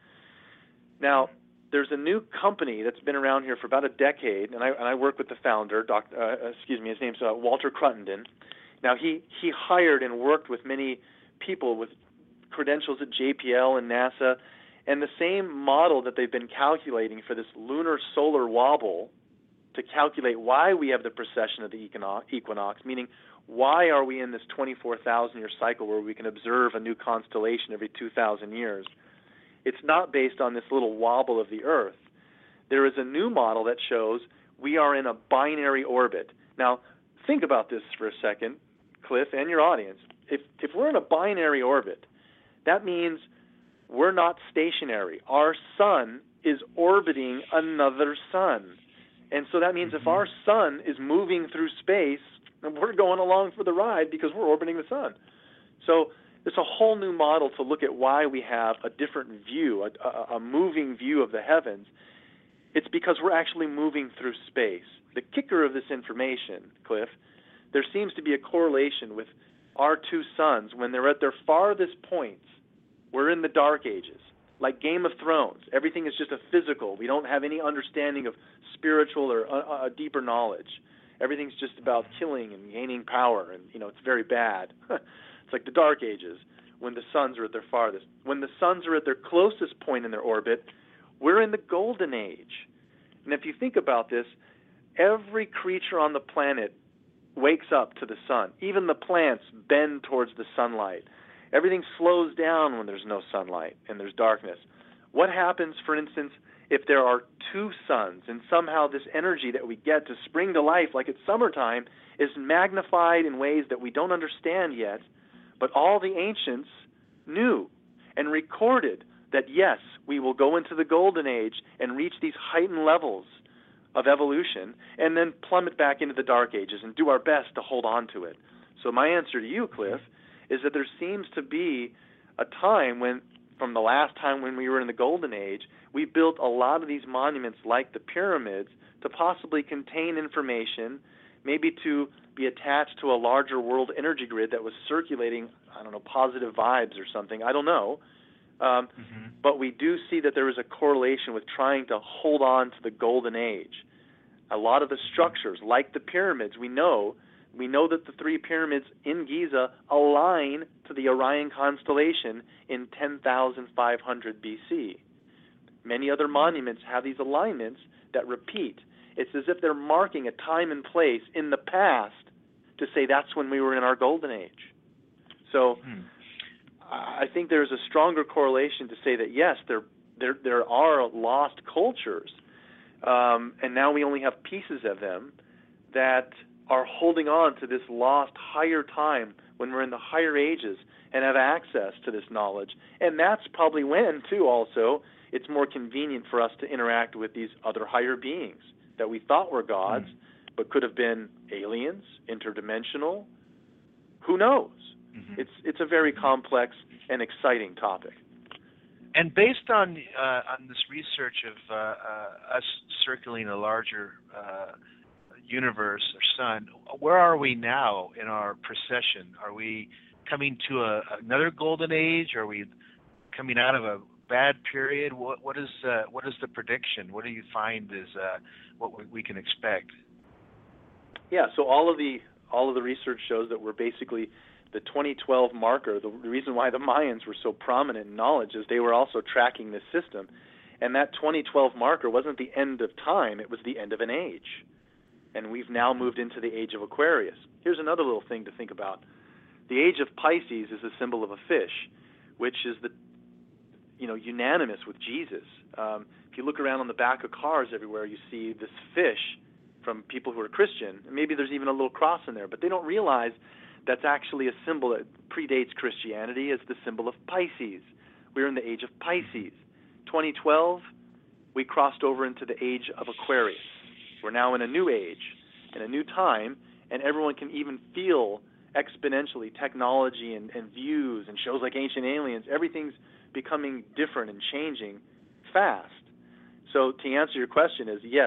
Now, there's a new company that's been around here for about a decade, and I, and I work with the founder, Doctor Uh, excuse me, his name's uh, Walter Cruttenden. Now, he, he hired and worked with many people with credentials at J P L and NASA, and the same model that they've been calculating for this lunar solar wobble to calculate why we have the precession of the equinox, meaning why are we in this twenty-four thousand year cycle where we can observe a new constellation every two thousand years. It's not based on this little wobble of the Earth. There is a new model that shows we are in a binary orbit. Now, think about this for a second, Cliff, and your audience. If, if we're in a binary orbit, that means we're not stationary. Our sun is orbiting another sun. And so that means mm-hmm. if our sun is moving through space, then we're going along for the ride because we're orbiting the sun. So it's a whole new model to look at why we have a different view, a, a, a moving view of the heavens. It's because we're actually moving through space. The kicker of this information, Cliff, there seems to be a correlation with our two suns when they're at their farthest points. We're in the dark ages, like Game of Thrones. Everything is just a physical. We don't have any understanding of spiritual or a, a deeper knowledge. Everything's just about killing and gaining power, and you know it's very bad. It's like the Dark Ages, when the suns are at their farthest. When the suns are at their closest point in their orbit, we're in the Golden Age. And if you think about this, every creature on the planet wakes up to the sun. Even the plants bend towards the sunlight. Everything slows down when there's no sunlight and there's darkness. What happens, for instance, if there are two suns and somehow this energy that we get to spring to life like it's summertime is magnified in ways that we don't understand yet, but all the ancients knew and recorded that, yes, we will go into the Golden Age and reach these heightened levels of evolution and then plummet back into the Dark Ages and do our best to hold on to it. So my answer to you, Cliff, is that there seems to be a time when, from the last time when we were in the Golden Age, we built a lot of these monuments like the pyramids to possibly contain information, maybe to be attached to a larger world energy grid that was circulating, I don't know, positive vibes or something. I don't know. Um, mm-hmm. But we do see that there is a correlation with trying to hold on to the Golden Age. A lot of the structures, like the pyramids, we know we know that the three pyramids in Giza align to the Orion constellation in ten thousand five hundred B C. Many other monuments have these alignments that repeat. It's as if they're marking a time and place in the past to say that's when we were in our Golden Age. So hmm. I think there's a stronger correlation to say that, yes, there there, there are lost cultures, um, and now we only have pieces of them that are holding on to this lost higher time when we're in the higher ages and have access to this knowledge. And that's probably when, too, also, it's more convenient for us to interact with these other higher beings that we thought were gods, mm. but could have been aliens, interdimensional. Who knows? Mm-hmm. It's it's a very complex and exciting topic. And based on uh, on this research of uh, uh, us circling a larger uh, universe or sun, where are we now in our precession? Are we coming to a, another golden age? Are we coming out of a bad period? What what is uh, what is the prediction? What do you find is uh, what we, we can expect? Yeah, so all of the all of the research shows that we're basically the twenty twelve marker. The reason why the Mayans were so prominent in knowledge is they were also tracking this system, and that twenty twelve marker wasn't the end of time; it was the end of an age. And we've now moved into the age of Aquarius. Here's another little thing to think about. The age of Pisces is a symbol of a fish, which is the, you know, unanimous with Jesus. Um, if you look around on the back of cars everywhere, you see this fish from people who are Christian. Maybe there's even a little cross in there, but they don't realize that's actually a symbol that predates Christianity. It's the symbol of Pisces. We're in the age of Pisces. twenty twelve, we crossed over into the age of Aquarius. We're now in a new age, in a new time, and everyone can even feel exponentially technology and, and views and shows like Ancient Aliens. Everything's becoming different and changing fast. So to answer your question is, yes,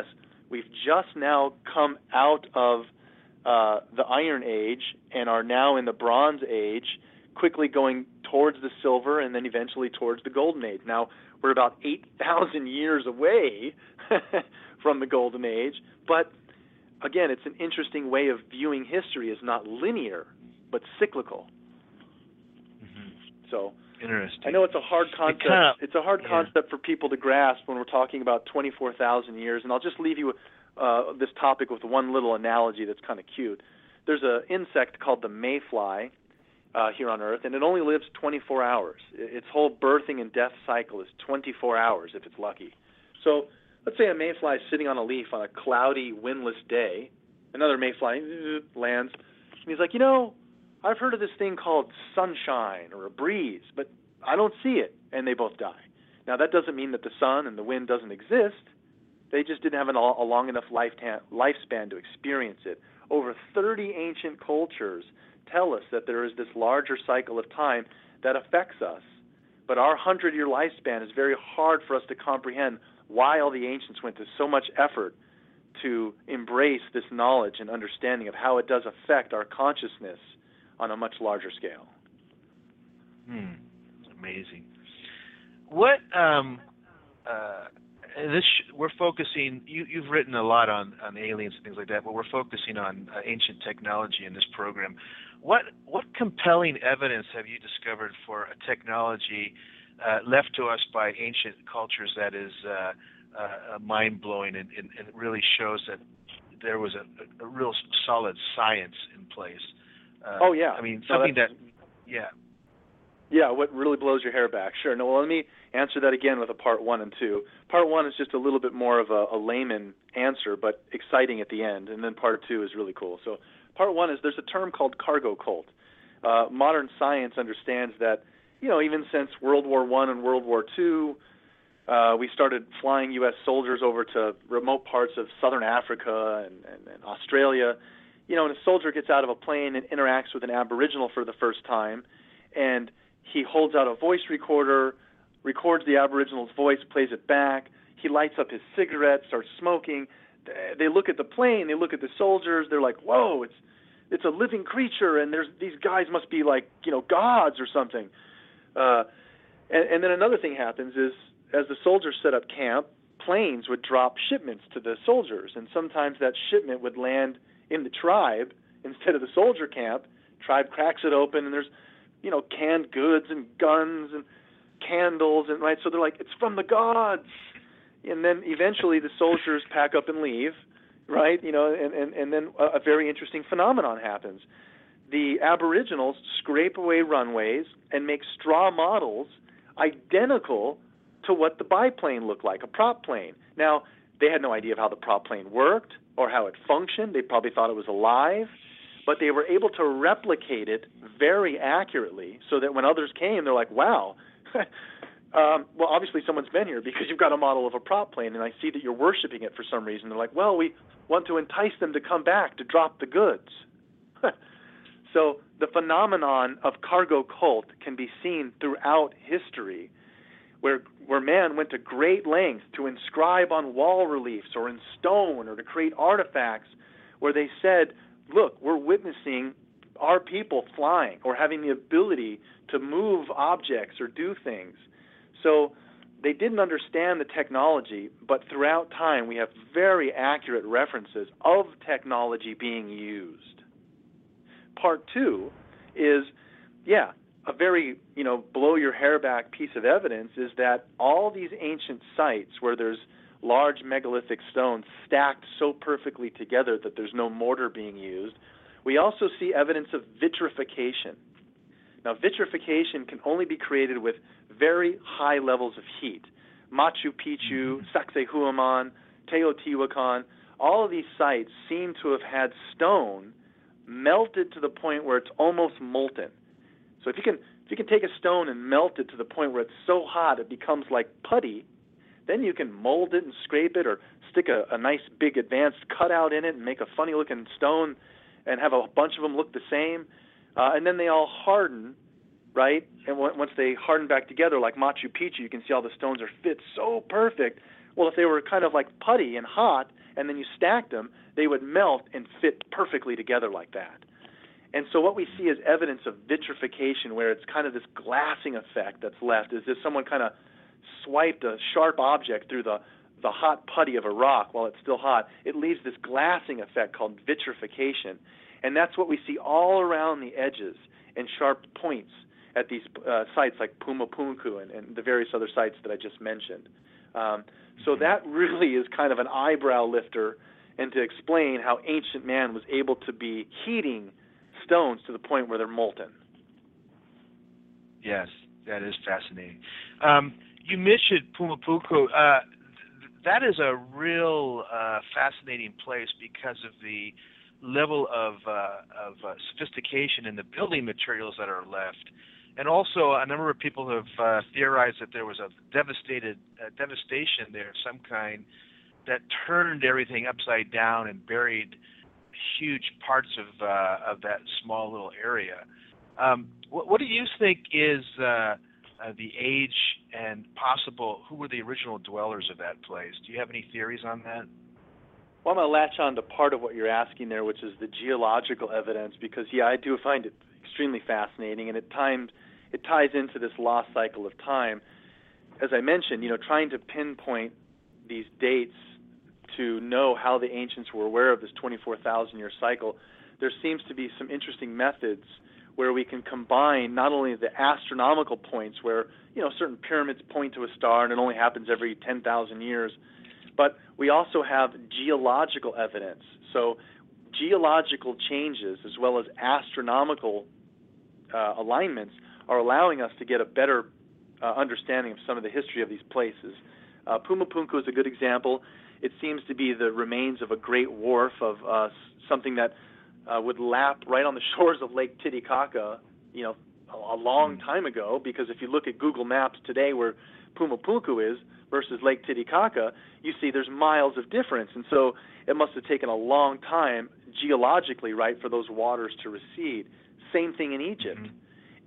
We've just now come out of uh, the Iron Age and are now in the Bronze Age, quickly going towards the Silver and then eventually towards the Golden Age. Now, we're about eight thousand years away from the Golden Age, but again, it's an interesting way of viewing history as not linear, but cyclical. Mm-hmm. So interesting. I know it's a hard concept. It kinda, it's a hard yeah. concept for people to grasp when we're talking about twenty-four thousand years. And I'll just leave you uh, this topic with one little analogy that's kind of cute. There's an insect called the mayfly uh, here on Earth, and it only lives twenty-four hours. Its whole birthing and death cycle is twenty-four hours if it's lucky. So let's say a mayfly is sitting on a leaf on a cloudy, windless day. Another mayfly uh, lands, and he's like, you know, I've heard of this thing called sunshine or a breeze, but I don't see it, and they both die. Now, that doesn't mean that the sun and the wind doesn't exist. They just didn't have an, a long enough lifetime, lifespan to experience it. Over thirty ancient cultures tell us that there is this larger cycle of time that affects us, but our hundred-year lifespan is very hard for us to comprehend why all the ancients went to so much effort to embrace this knowledge and understanding of how it does affect our consciousness on a much larger scale. Hmm. Amazing. What um, uh, this sh- we're focusing. You, you've written a lot on, on aliens and things like that, but we're focusing on uh, ancient technology in this program. What what compelling evidence have you discovered for a technology uh, left to us by ancient cultures that is uh, uh, mind blowing and, and, and really shows that there was a, a real solid science in place? Uh, oh yeah. I mean no, something that yeah. Yeah, what really blows your hair back? Sure. No, well, let me answer that again with a part one and two. Part one is just a little bit more of a, a layman answer, but exciting at the end, and then part two is really cool. So part one is there's a term called cargo cult. Uh, modern science understands that, you know, even since World War One and World War Two, uh, we started flying U S soldiers over to remote parts of southern Africa and, and, and Australia. You know, and a soldier gets out of a plane and interacts with an Aboriginal for the first time, and he holds out a voice recorder, records the Aboriginal's voice, plays it back. He lights up his cigarette, starts smoking. They look at the plane, they look at the soldiers. They're like, "Whoa, it's it's a living creature, and there's these guys must be like, you know, gods or something." Uh, and, and then another thing happens is as the soldiers set up camp, planes would drop shipments to the soldiers, and sometimes that shipment would land in the tribe instead of the soldier camp. Tribe cracks it open, and there's, you know, canned goods and guns and candles, and right, so they're like, it's from the gods. And then eventually the soldiers pack up and leave, right, you know, and, and, and then a, a very interesting phenomenon happens. The Aboriginals scrape away runways and make straw models identical to what the biplane looked like, a prop plane. Now, they had no idea of how the prop plane worked or how it functioned. They probably thought it was alive. But they were able to replicate it very accurately so that when others came, they're like, wow, um, well, obviously someone's been here because you've got a model of a prop plane, and I see that you're worshiping it for some reason. They're like, well, we want to entice them to come back to drop the goods. So the phenomenon of cargo cult can be seen throughout history, where where man went to great lengths to inscribe on wall reliefs or in stone or to create artifacts where they said, look, we're witnessing our people flying or having the ability to move objects or do things. So they didn't understand the technology, but throughout time we have very accurate references of technology being used. Part two is, yeah, a very, you know, blow your hair back piece of evidence is that all these ancient sites where there's large megalithic stones stacked so perfectly together that there's no mortar being used. We also see evidence of vitrification. Now, vitrification can only be created with very high levels of heat. Machu Picchu, Sacsayhuaman, Teotihuacan, all of these sites seem to have had stone melted to the point where it's almost molten. So if you can if you can take a stone and melt it to the point where it's so hot it becomes like putty, then you can mold it and scrape it or stick a, a nice big advanced cutout in it and make a funny-looking stone and have a bunch of them look the same. Uh, and then they all harden, right? And w- once they harden back together like Machu Picchu, you can see all the stones are fit so perfect. Well, if they were kind of like putty and hot and then you stacked them, they would melt and fit perfectly together like that. And so what we see is evidence of vitrification, where it's kind of this glassing effect that's left, as if someone kind of swiped a sharp object through the, the hot putty of a rock while it's still hot. It leaves this glassing effect called vitrification. And that's what we see all around the edges and sharp points at these uh, sites like Pumapunku and, and the various other sites that I just mentioned. Um, so that really is kind of an eyebrow lifter, and to explain how ancient man was able to be heating stones to the point where they're molten. Yes, that is fascinating. Um, you mentioned Pumapunku. Uh, th- that is a real uh, fascinating place because of the level of, uh, of uh, sophistication in the building materials that are left. And also, a number of people have uh, theorized that there was a devastated uh, devastation there of some kind that turned everything upside down and buried huge parts of uh, of that small little area. Um, what, what do you think is uh, uh, the age and possible, who were the original dwellers of that place? Do you have any theories on that? Well, I'm going to latch on to part of what you're asking there, which is the geological evidence, because, yeah, I do find it extremely fascinating, and at times it ties into this lost cycle of time. As I mentioned, you know, trying to pinpoint these dates to know how the ancients were aware of this twenty-four thousand year cycle, there seems to be some interesting methods where we can combine not only the astronomical points where, you know, certain pyramids point to a star and it only happens every ten thousand years, but we also have geological evidence. So geological changes as well as astronomical uh, alignments are allowing us to get a better uh, understanding of some of the history of these places. Uh, Pumapunku is a good example. It seems to be the remains of a great wharf of uh, something that uh, would lap right on the shores of Lake Titicaca, you know, a, a long time ago, because if you look at Google Maps today where Pumapunku is versus Lake Titicaca, you see there's miles of difference. And so it must have taken a long time geologically, right, for those waters to recede. Same thing in Egypt. Mm-hmm.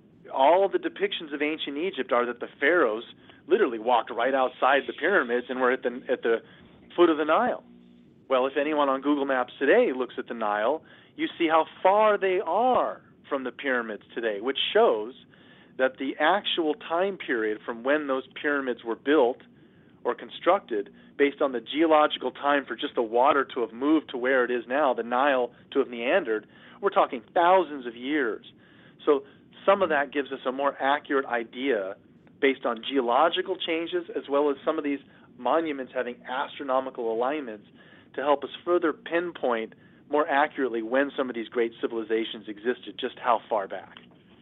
All of the depictions of ancient Egypt are that the pharaohs literally walked right outside the pyramids and were at the at the foot of the Nile. Well, if anyone on Google Maps today looks at the Nile, you see how far they are from the pyramids today, which shows that the actual time period from when those pyramids were built or constructed, based on the geological time for just the water to have moved to where it is now, the Nile to have meandered, we're talking thousands of years. So some of that gives us a more accurate idea based on geological changes as well as some of these monuments having astronomical alignments to help us further pinpoint more accurately when some of these great civilizations existed, just how far back.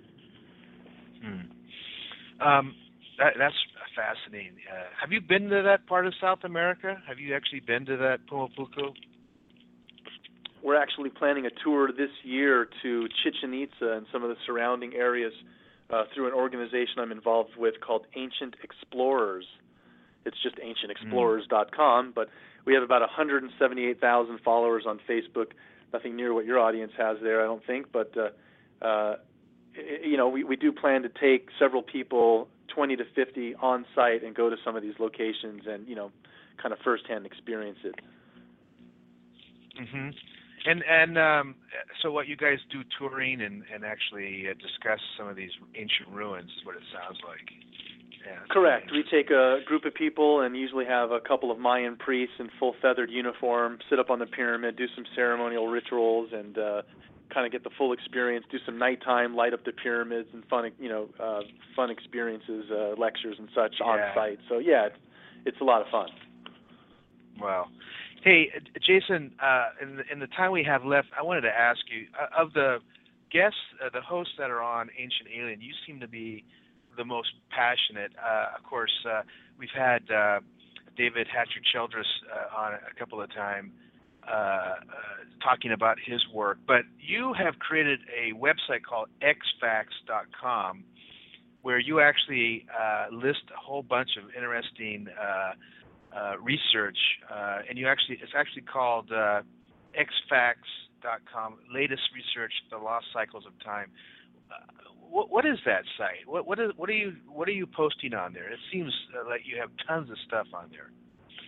Hmm. Um, that, that's fascinating. Uh, have you been to that part of South America? Have you actually been to that Pumapunku? We're actually planning a tour this year to Chichen Itza and some of the surrounding areas uh, through an organization I'm involved with called Ancient Explorers. It's just ancient explorers dot com, but we have about one hundred seventy-eight thousand followers on Facebook, nothing near what your audience has there, I don't think, but uh, uh, you know, we, we do plan to take several people, twenty to fifty, on site and go to some of these locations and, you know, kind of firsthand experience it. Mm-hmm. And and um, so what you guys do touring and, and actually uh, discuss some of these ancient ruins is what it sounds like. Yeah, correct. We take a group of people and usually have a couple of Mayan priests in full feathered uniform sit up on the pyramid, do some ceremonial rituals, and uh, kind of get the full experience. Do some nighttime, light up the pyramids, and fun, you know, uh, fun experiences, uh, lectures and such yeah. on site. So yeah, it's, it's a lot of fun. Wow. Hey, Jason, uh, in, the, in the time we have left, I wanted to ask you, uh, of the guests, uh, the hosts that are on Ancient Alien, you seem to be the most passionate. Uh, of course, uh, we've had uh, David Hatcher Childress uh, on a couple of times uh, uh, talking about his work, but you have created a website called x facts dot com where you actually uh, list a whole bunch of interesting uh, uh, research, uh, and you actually it's actually called uh, x facts dot com, latest research, the lost cycles of time. Uh, what, what is that site? What what is what are you what are you posting on there? It seems uh, like you have tons of stuff on there.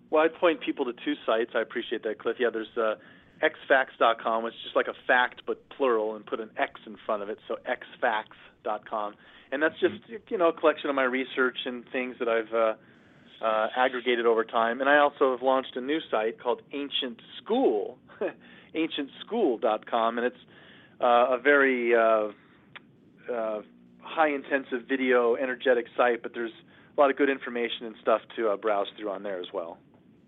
Well, I'd point people to two sites. I appreciate that, Cliff. Yeah, there's uh, x facts dot com, which is just like a fact but plural, and put an X in front of it, so x facts dot com. And that's just, you know, a collection of my research and things that I've uh, uh, aggregated over time. And I also have launched a new site called Ancient School, ancient school dot com, and it's uh, a very uh, uh, high-intensive video, energetic site, but there's a lot of good information and stuff to uh, browse through on there as well.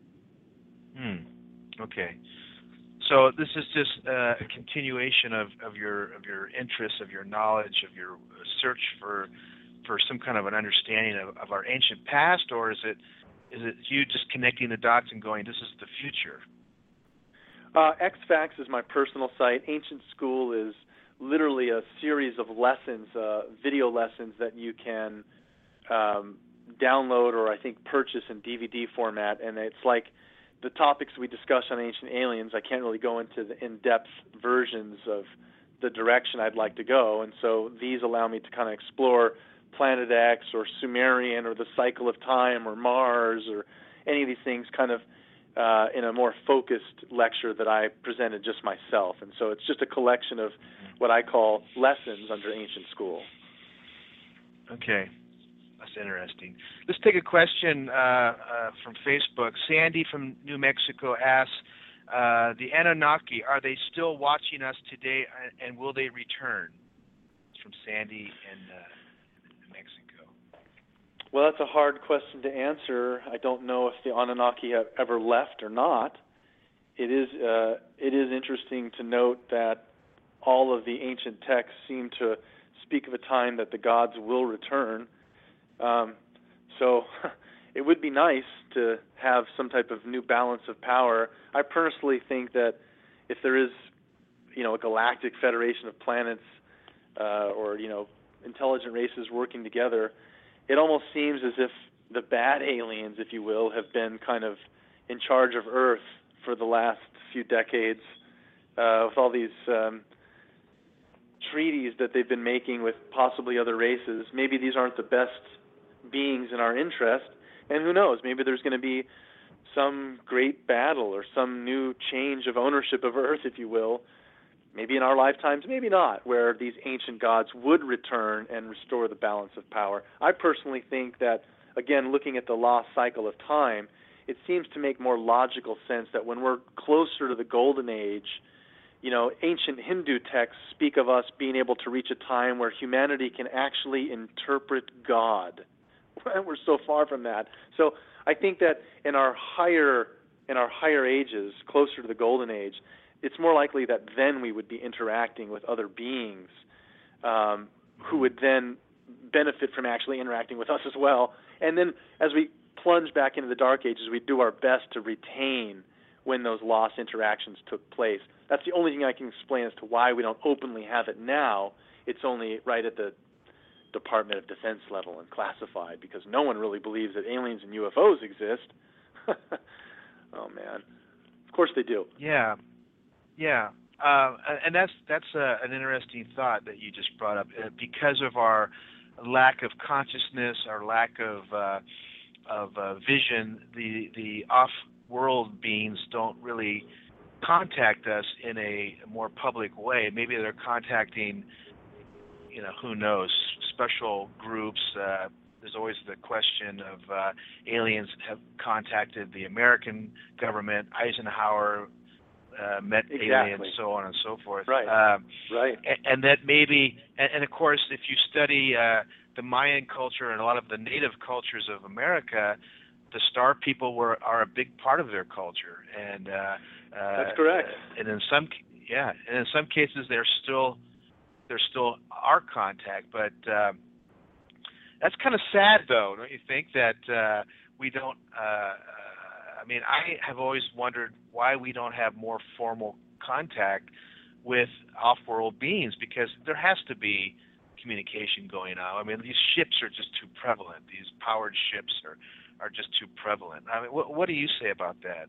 Hmm. Okay. So this is just uh, a continuation of, of your of your interests, of your knowledge, of your search for for some kind of an understanding of, of our ancient past, or is it is it you just connecting the dots and going, this is the future? Uh, X Facts is my personal site. Ancient School is literally a series of lessons, uh, video lessons that you can um, download or I think purchase in D V D format, and it's like the topics we discuss on Ancient Aliens. I can't really go into the in-depth versions of the direction I'd like to go, and so these allow me to kind of explore Planet X or Sumerian or the cycle of time or Mars or any of these things kind of uh, in a more focused lecture that I presented just myself. And so it's just a collection of what I call lessons under Ancient School. Okay. That's interesting. Let's take a question uh, uh, from Facebook. Sandy from New Mexico asks, uh, the Anunnaki, are they still watching us today, and will they return? It's from Sandy in uh, New Mexico. Well, that's a hard question to answer. I don't know if the Anunnaki have ever left or not. It is, uh, it is interesting to note that all of the ancient texts seem to speak of a time that the gods will return. Um, so it would be nice to have some type of new balance of power. I personally think that if there is, you know, a galactic federation of planets uh, or, you know, intelligent races working together, it almost seems as if the bad aliens, if you will, have been kind of in charge of Earth for the last few decades uh, with all these um, treaties that they've been making with possibly other races. Maybe these aren't the best beings in our interest, and who knows, maybe there's going to be some great battle or some new change of ownership of Earth, if you will, maybe in our lifetimes, maybe not, where these ancient gods would return and restore the balance of power. I personally think that, again, looking at the lost cycle of time, it seems to make more logical sense that when we're closer to the golden age, you know, ancient Hindu texts speak of us being able to reach a time where humanity can actually interpret God. We're so far from that. So I think that in our higher in our higher ages, closer to the golden age, it's more likely that then we would be interacting with other beings um, who would then benefit from actually interacting with us as well. And then as we plunge back into the dark ages, we do our best to retain when those lost interactions took place. That's the only thing I can explain as to why we don't openly have it now. It's only right at the Department of Defense level and classified, because no one really believes that aliens and U F Os exist. Oh man, of course they do. Yeah, yeah, uh, and that's that's uh, an interesting thought that you just brought up. Uh, because of our lack of consciousness, our lack of uh, of uh, vision, the the off-world beings don't really contact us in a more public way. Maybe they're contacting, you know, who knows, special groups. Uh, there's always the question of uh, aliens have contacted the American government, Eisenhower uh, met exactly. aliens, so on and so forth. Right, um, right. And, and that maybe, and, and of course, if you study uh, the Mayan culture and a lot of the native cultures of America, the star people were are a big part of their culture. And uh, uh, that's correct. And in some, yeah, and in some cases, they're still There's still our contact, but uh, that's kind of sad, though, don't you think, that uh, we don't, uh, I mean, I have always wondered why we don't have more formal contact with off-world beings, because there has to be communication going on. I mean, these ships are just too prevalent. These powered ships are, are just too prevalent. I mean, what, what do you say about that?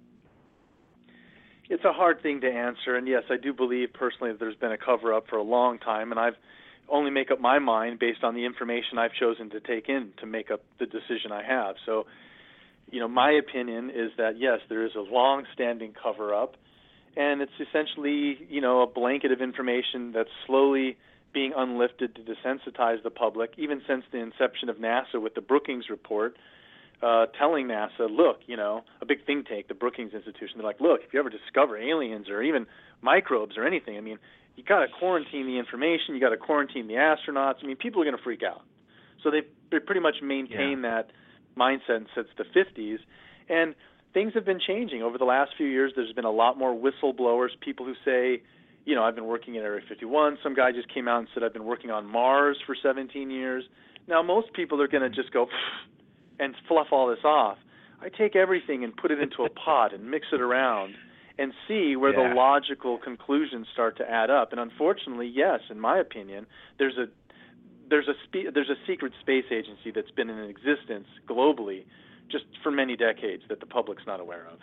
It's a hard thing to answer, and yes, I do believe personally that there's been a cover-up for a long time, and I've only make up my mind based on the information I've chosen to take in to make up the decision I have. So, you know, my opinion is that, yes, there is a long-standing cover-up, and it's essentially, you know, a blanket of information that's slowly being unlifted to desensitize the public, even since the inception of NASA with the Brookings report, uh, telling NASA, look, you know, a big think tank, the Brookings Institution, they're like, look, if you ever discover aliens or even microbes or anything, I mean, you got to quarantine the information, you got to quarantine the astronauts. I mean, people are going to freak out. So they, they pretty much maintain Yeah. that mindset since the fifties. And things have been changing. Over the last few years, there's been a lot more whistleblowers, people who say, you know, I've been working at Area fifty-one. Some guy just came out and said, I've been working on Mars for seventeen years. Now, most people are going to just go and fluff all this off. I take everything and put it into a pot and mix it around and see where Yeah. the logical conclusions start to add up. And unfortunately, yes, in my opinion, there's a there's a spe- there's a secret space agency that's been in existence globally just for many decades that the public's not aware of.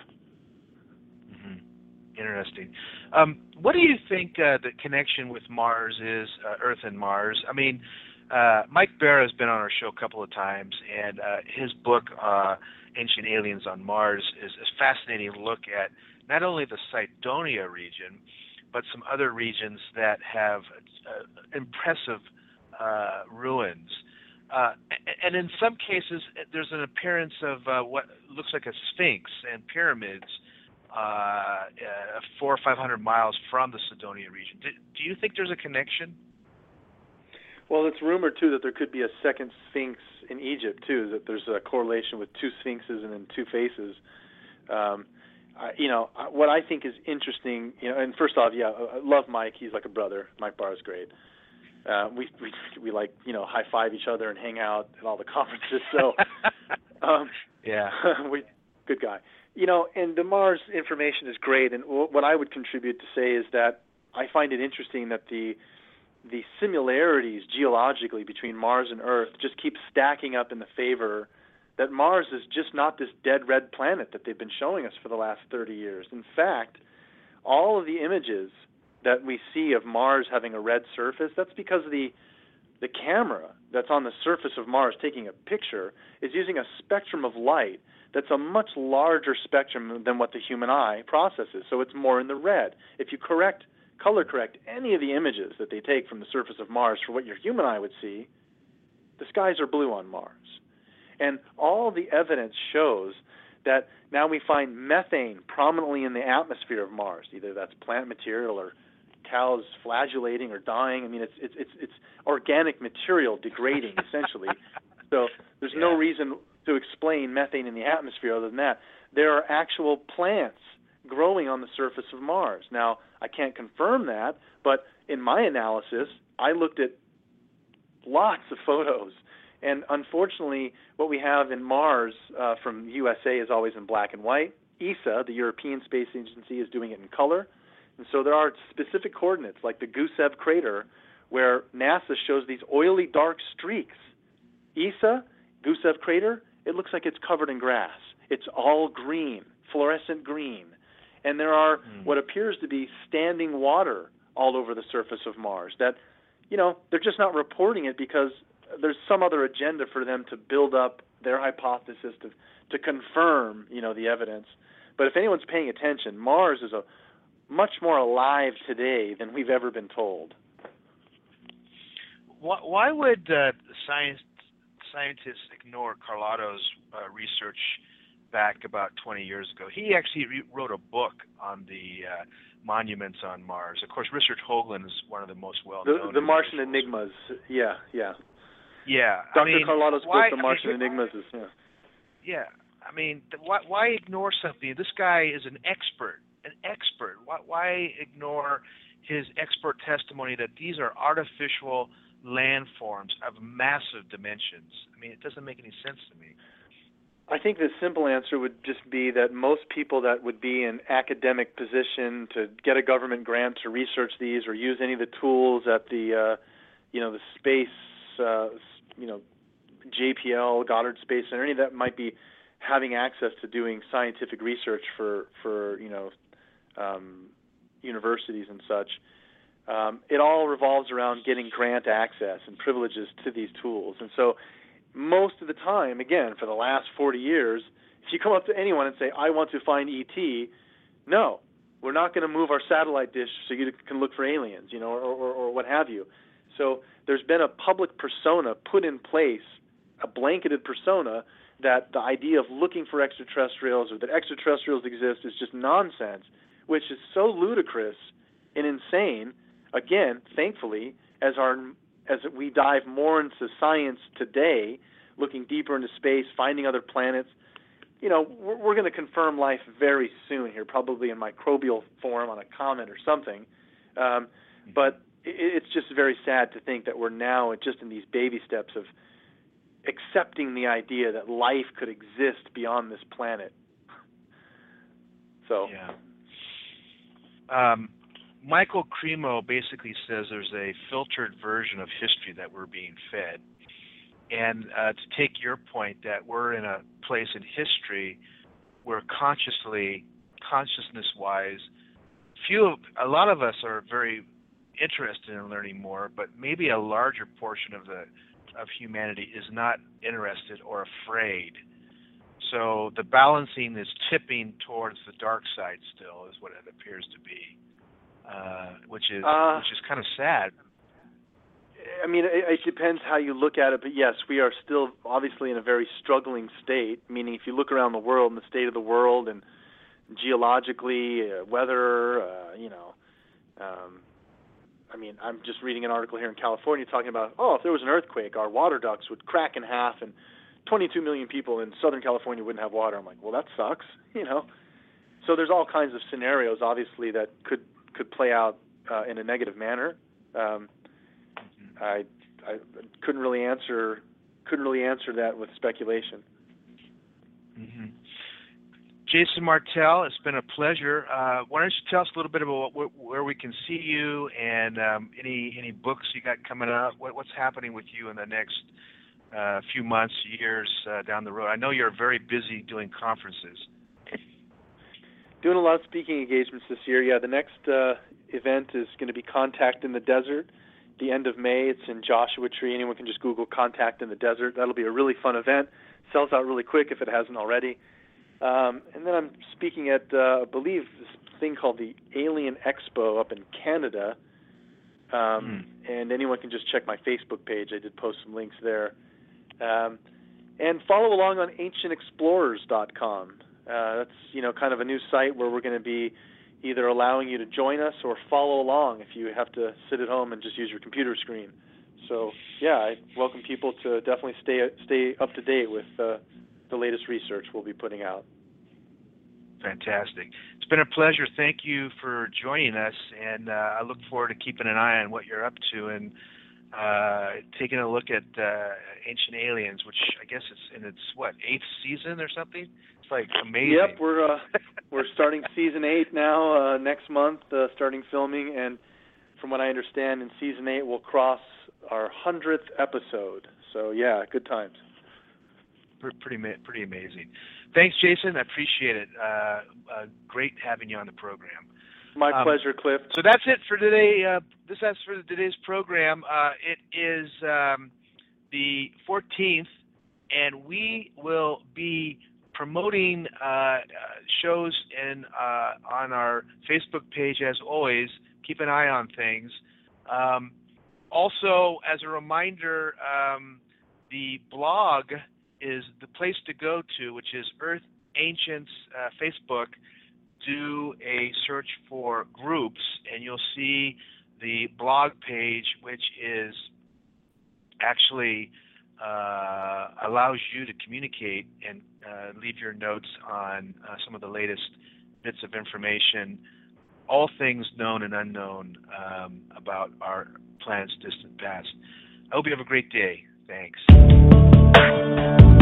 Mm-hmm. Interesting. Um, what do you think uh, the connection with Mars is, uh, Earth and Mars? I mean, uh, Mike Barra has been on our show a couple of times, and uh, his book, uh, Ancient Aliens on Mars, is a fascinating look at not only the Cydonia region, but some other regions that have uh, impressive uh, ruins. Uh, and in some cases, there's an appearance of uh, what looks like a sphinx and pyramids uh, uh, four or five hundred miles from the Cydonia region. Do, do you think there's a connection? Well, it's rumored, too, that there could be a second sphinx in Egypt, too, that there's a correlation with two sphinxes and then two faces. Um, I, you know, what I think is interesting, you know, and first off, yeah, I love Mike. He's like a brother. Mike Barr is great. Uh, we we we like you know high five each other and hang out at all the conferences. So, um, yeah, we good guy. You know, and the Mars information is great. And w- what I would contribute to say is that I find it interesting that the the similarities geologically between Mars and Earth just keep stacking up in the favor that Mars is just not this dead red planet that they've been showing us for the last thirty years. In fact, all of the images that we see of Mars having a red surface, that's because the the camera that's on the surface of Mars taking a picture is using a spectrum of light that's a much larger spectrum than what the human eye processes. So it's more in the red. If you correct, color correct any of the images that they take from the surface of Mars for what your human eye would see, the skies are blue on Mars. And all the evidence shows that now we find methane prominently in the atmosphere of Mars. Either that's plant material or cows flagellating or dying. I mean, it's it's it's, it's organic material degrading essentially. So there's yeah. no reason to explain methane in the atmosphere other than that. There are actual plants growing on the surface of Mars. Now, I can't confirm that, but in my analysis, I looked at lots of photos. And unfortunately, what we have in Mars uh, from U S A is always in black and white. E S A, the European Space Agency, is doing it in color. And so there are specific coordinates, like the Gusev crater, where NASA shows these oily dark streaks. E S A, Gusev crater, it looks like it's covered in grass. It's all green, fluorescent green. And there are mm. what appears to be standing water all over the surface of Mars that, you know, they're just not reporting it because there's some other agenda for them to build up their hypothesis to to confirm, you know, the evidence. But if anyone's paying attention, Mars is a much more alive today than we've ever been told. Why, why would uh, science scientists ignore Carlotto's uh, research back about twenty years ago? He actually re- wrote a book on the uh, monuments on Mars. Of course, Richard Hoagland is one of the most well-known. The, the Martian Enigmas, yeah, yeah. Yeah, Doctor I mean, Carlotto's why, book, The Martian I mean, Enigmas, is yeah. Yeah, I mean, why, why ignore something? This guy is an expert, an expert. Why, why ignore his expert testimony that these are artificial landforms of massive dimensions? I mean, it doesn't make any sense to me. I think the simple answer would just be that most people that would be in academic position to get a government grant to research these or use any of the tools at the, uh, you know, the space, uh, you know, J P L, Goddard Space Center, any of that might be having access to doing scientific research for, for you know, um, universities and such. Um, it all revolves around getting grant access and privileges to these tools. And so most of the time, again, for the last forty years, if you come up to anyone and say, I want to find E T, no, we're not going to move our satellite dish so you can look for aliens, you know, or, or, or what have you. So there's been a public persona put in place, a blanketed persona, that the idea of looking for extraterrestrials or that extraterrestrials exist is just nonsense, which is so ludicrous and insane. Again, thankfully, as our as we dive more into science today, looking deeper into space, finding other planets, you know, we're, we're going to confirm life very soon here, probably in microbial form on a comet or something. Um, but it, it's just very sad to think that we're now just in these baby steps of accepting the idea that life could exist beyond this planet. So, yeah. Um, Michael Cremo basically says there's a filtered version of history that we're being fed. And uh, to take your point that we're in a place in history where consciously, consciousness-wise, few, a lot of us are very interested in learning more, but maybe a larger portion of the of humanity is not interested or afraid. So the balancing is tipping towards the dark side still, is what it appears to be, uh, which is uh, which is kind of sad. I mean, it, it depends how you look at it, but yes, we are still obviously in a very struggling state, meaning if you look around the world and the state of the world and geologically, uh, weather, uh, you know, um, I mean, I'm just reading an article here in California talking about, oh, if there was an earthquake, our water ducts would crack in half and twenty-two million people in Southern California wouldn't have water. I'm like, well, that sucks, you know. So there's all kinds of scenarios, obviously, that could, could play out uh, in a negative manner. Um, I I couldn't really answer couldn't really answer that with speculation. Mm-hmm. Jason Martell, it's been a pleasure. Uh, why don't you tell us a little bit about what, where we can see you and um, any any books you got coming out? What, what's happening with you in the next uh, few months, years uh, down the road? I know you're very busy doing conferences. Doing a lot of speaking engagements this year. Yeah, the next uh, event is going to be Contact in the Desert. The end of May. It's in Joshua Tree. Anyone can just Google Contact in the Desert. That'll be a really fun event. Sells out really quick if it hasn't already. Um, and then I'm speaking at, uh, I believe, this thing called the Alien Expo up in Canada. Um, mm. And anyone can just check my Facebook page. I did post some links there. Um, and follow along on ancient explorers dot com. Uh, that's, you know, kind of a new site where we're going to be either allowing you to join us or follow along if you have to sit at home and just use your computer screen. So, yeah, I welcome people to definitely stay stay up to date with uh, the latest research we'll be putting out. Fantastic. It's been a pleasure. Thank you for joining us, and uh, I look forward to keeping an eye on what you're up to and uh, taking a look at uh, Ancient Aliens, which I guess it's in its, what, eighth season or something? It's like amazing. Yep, we're uh, we're starting season eight now uh, next month, uh, starting filming, and from what I understand, in season eight we'll cross our hundredth episode. So yeah, good times. Pretty pretty amazing. Thanks, Jason. I appreciate it. Uh, uh, great having you on the program. My um, pleasure, Cliff. So that's it for today. Uh, this is for today's program. Uh, it is um, the fourteenth, and we will be promoting uh, uh, shows in uh, on our Facebook page as always. Keep an eye on things. Um, also, as a reminder, um, the blog is the place to go to, which is Earth Ancients uh, Facebook. Do a search for groups, and you'll see the blog page, which is actually uh, allows you to communicate and uh, leave your notes on uh, some of the latest bits of information, all things known and unknown um, about our planet's distant past. I hope you have a great day. Thanks.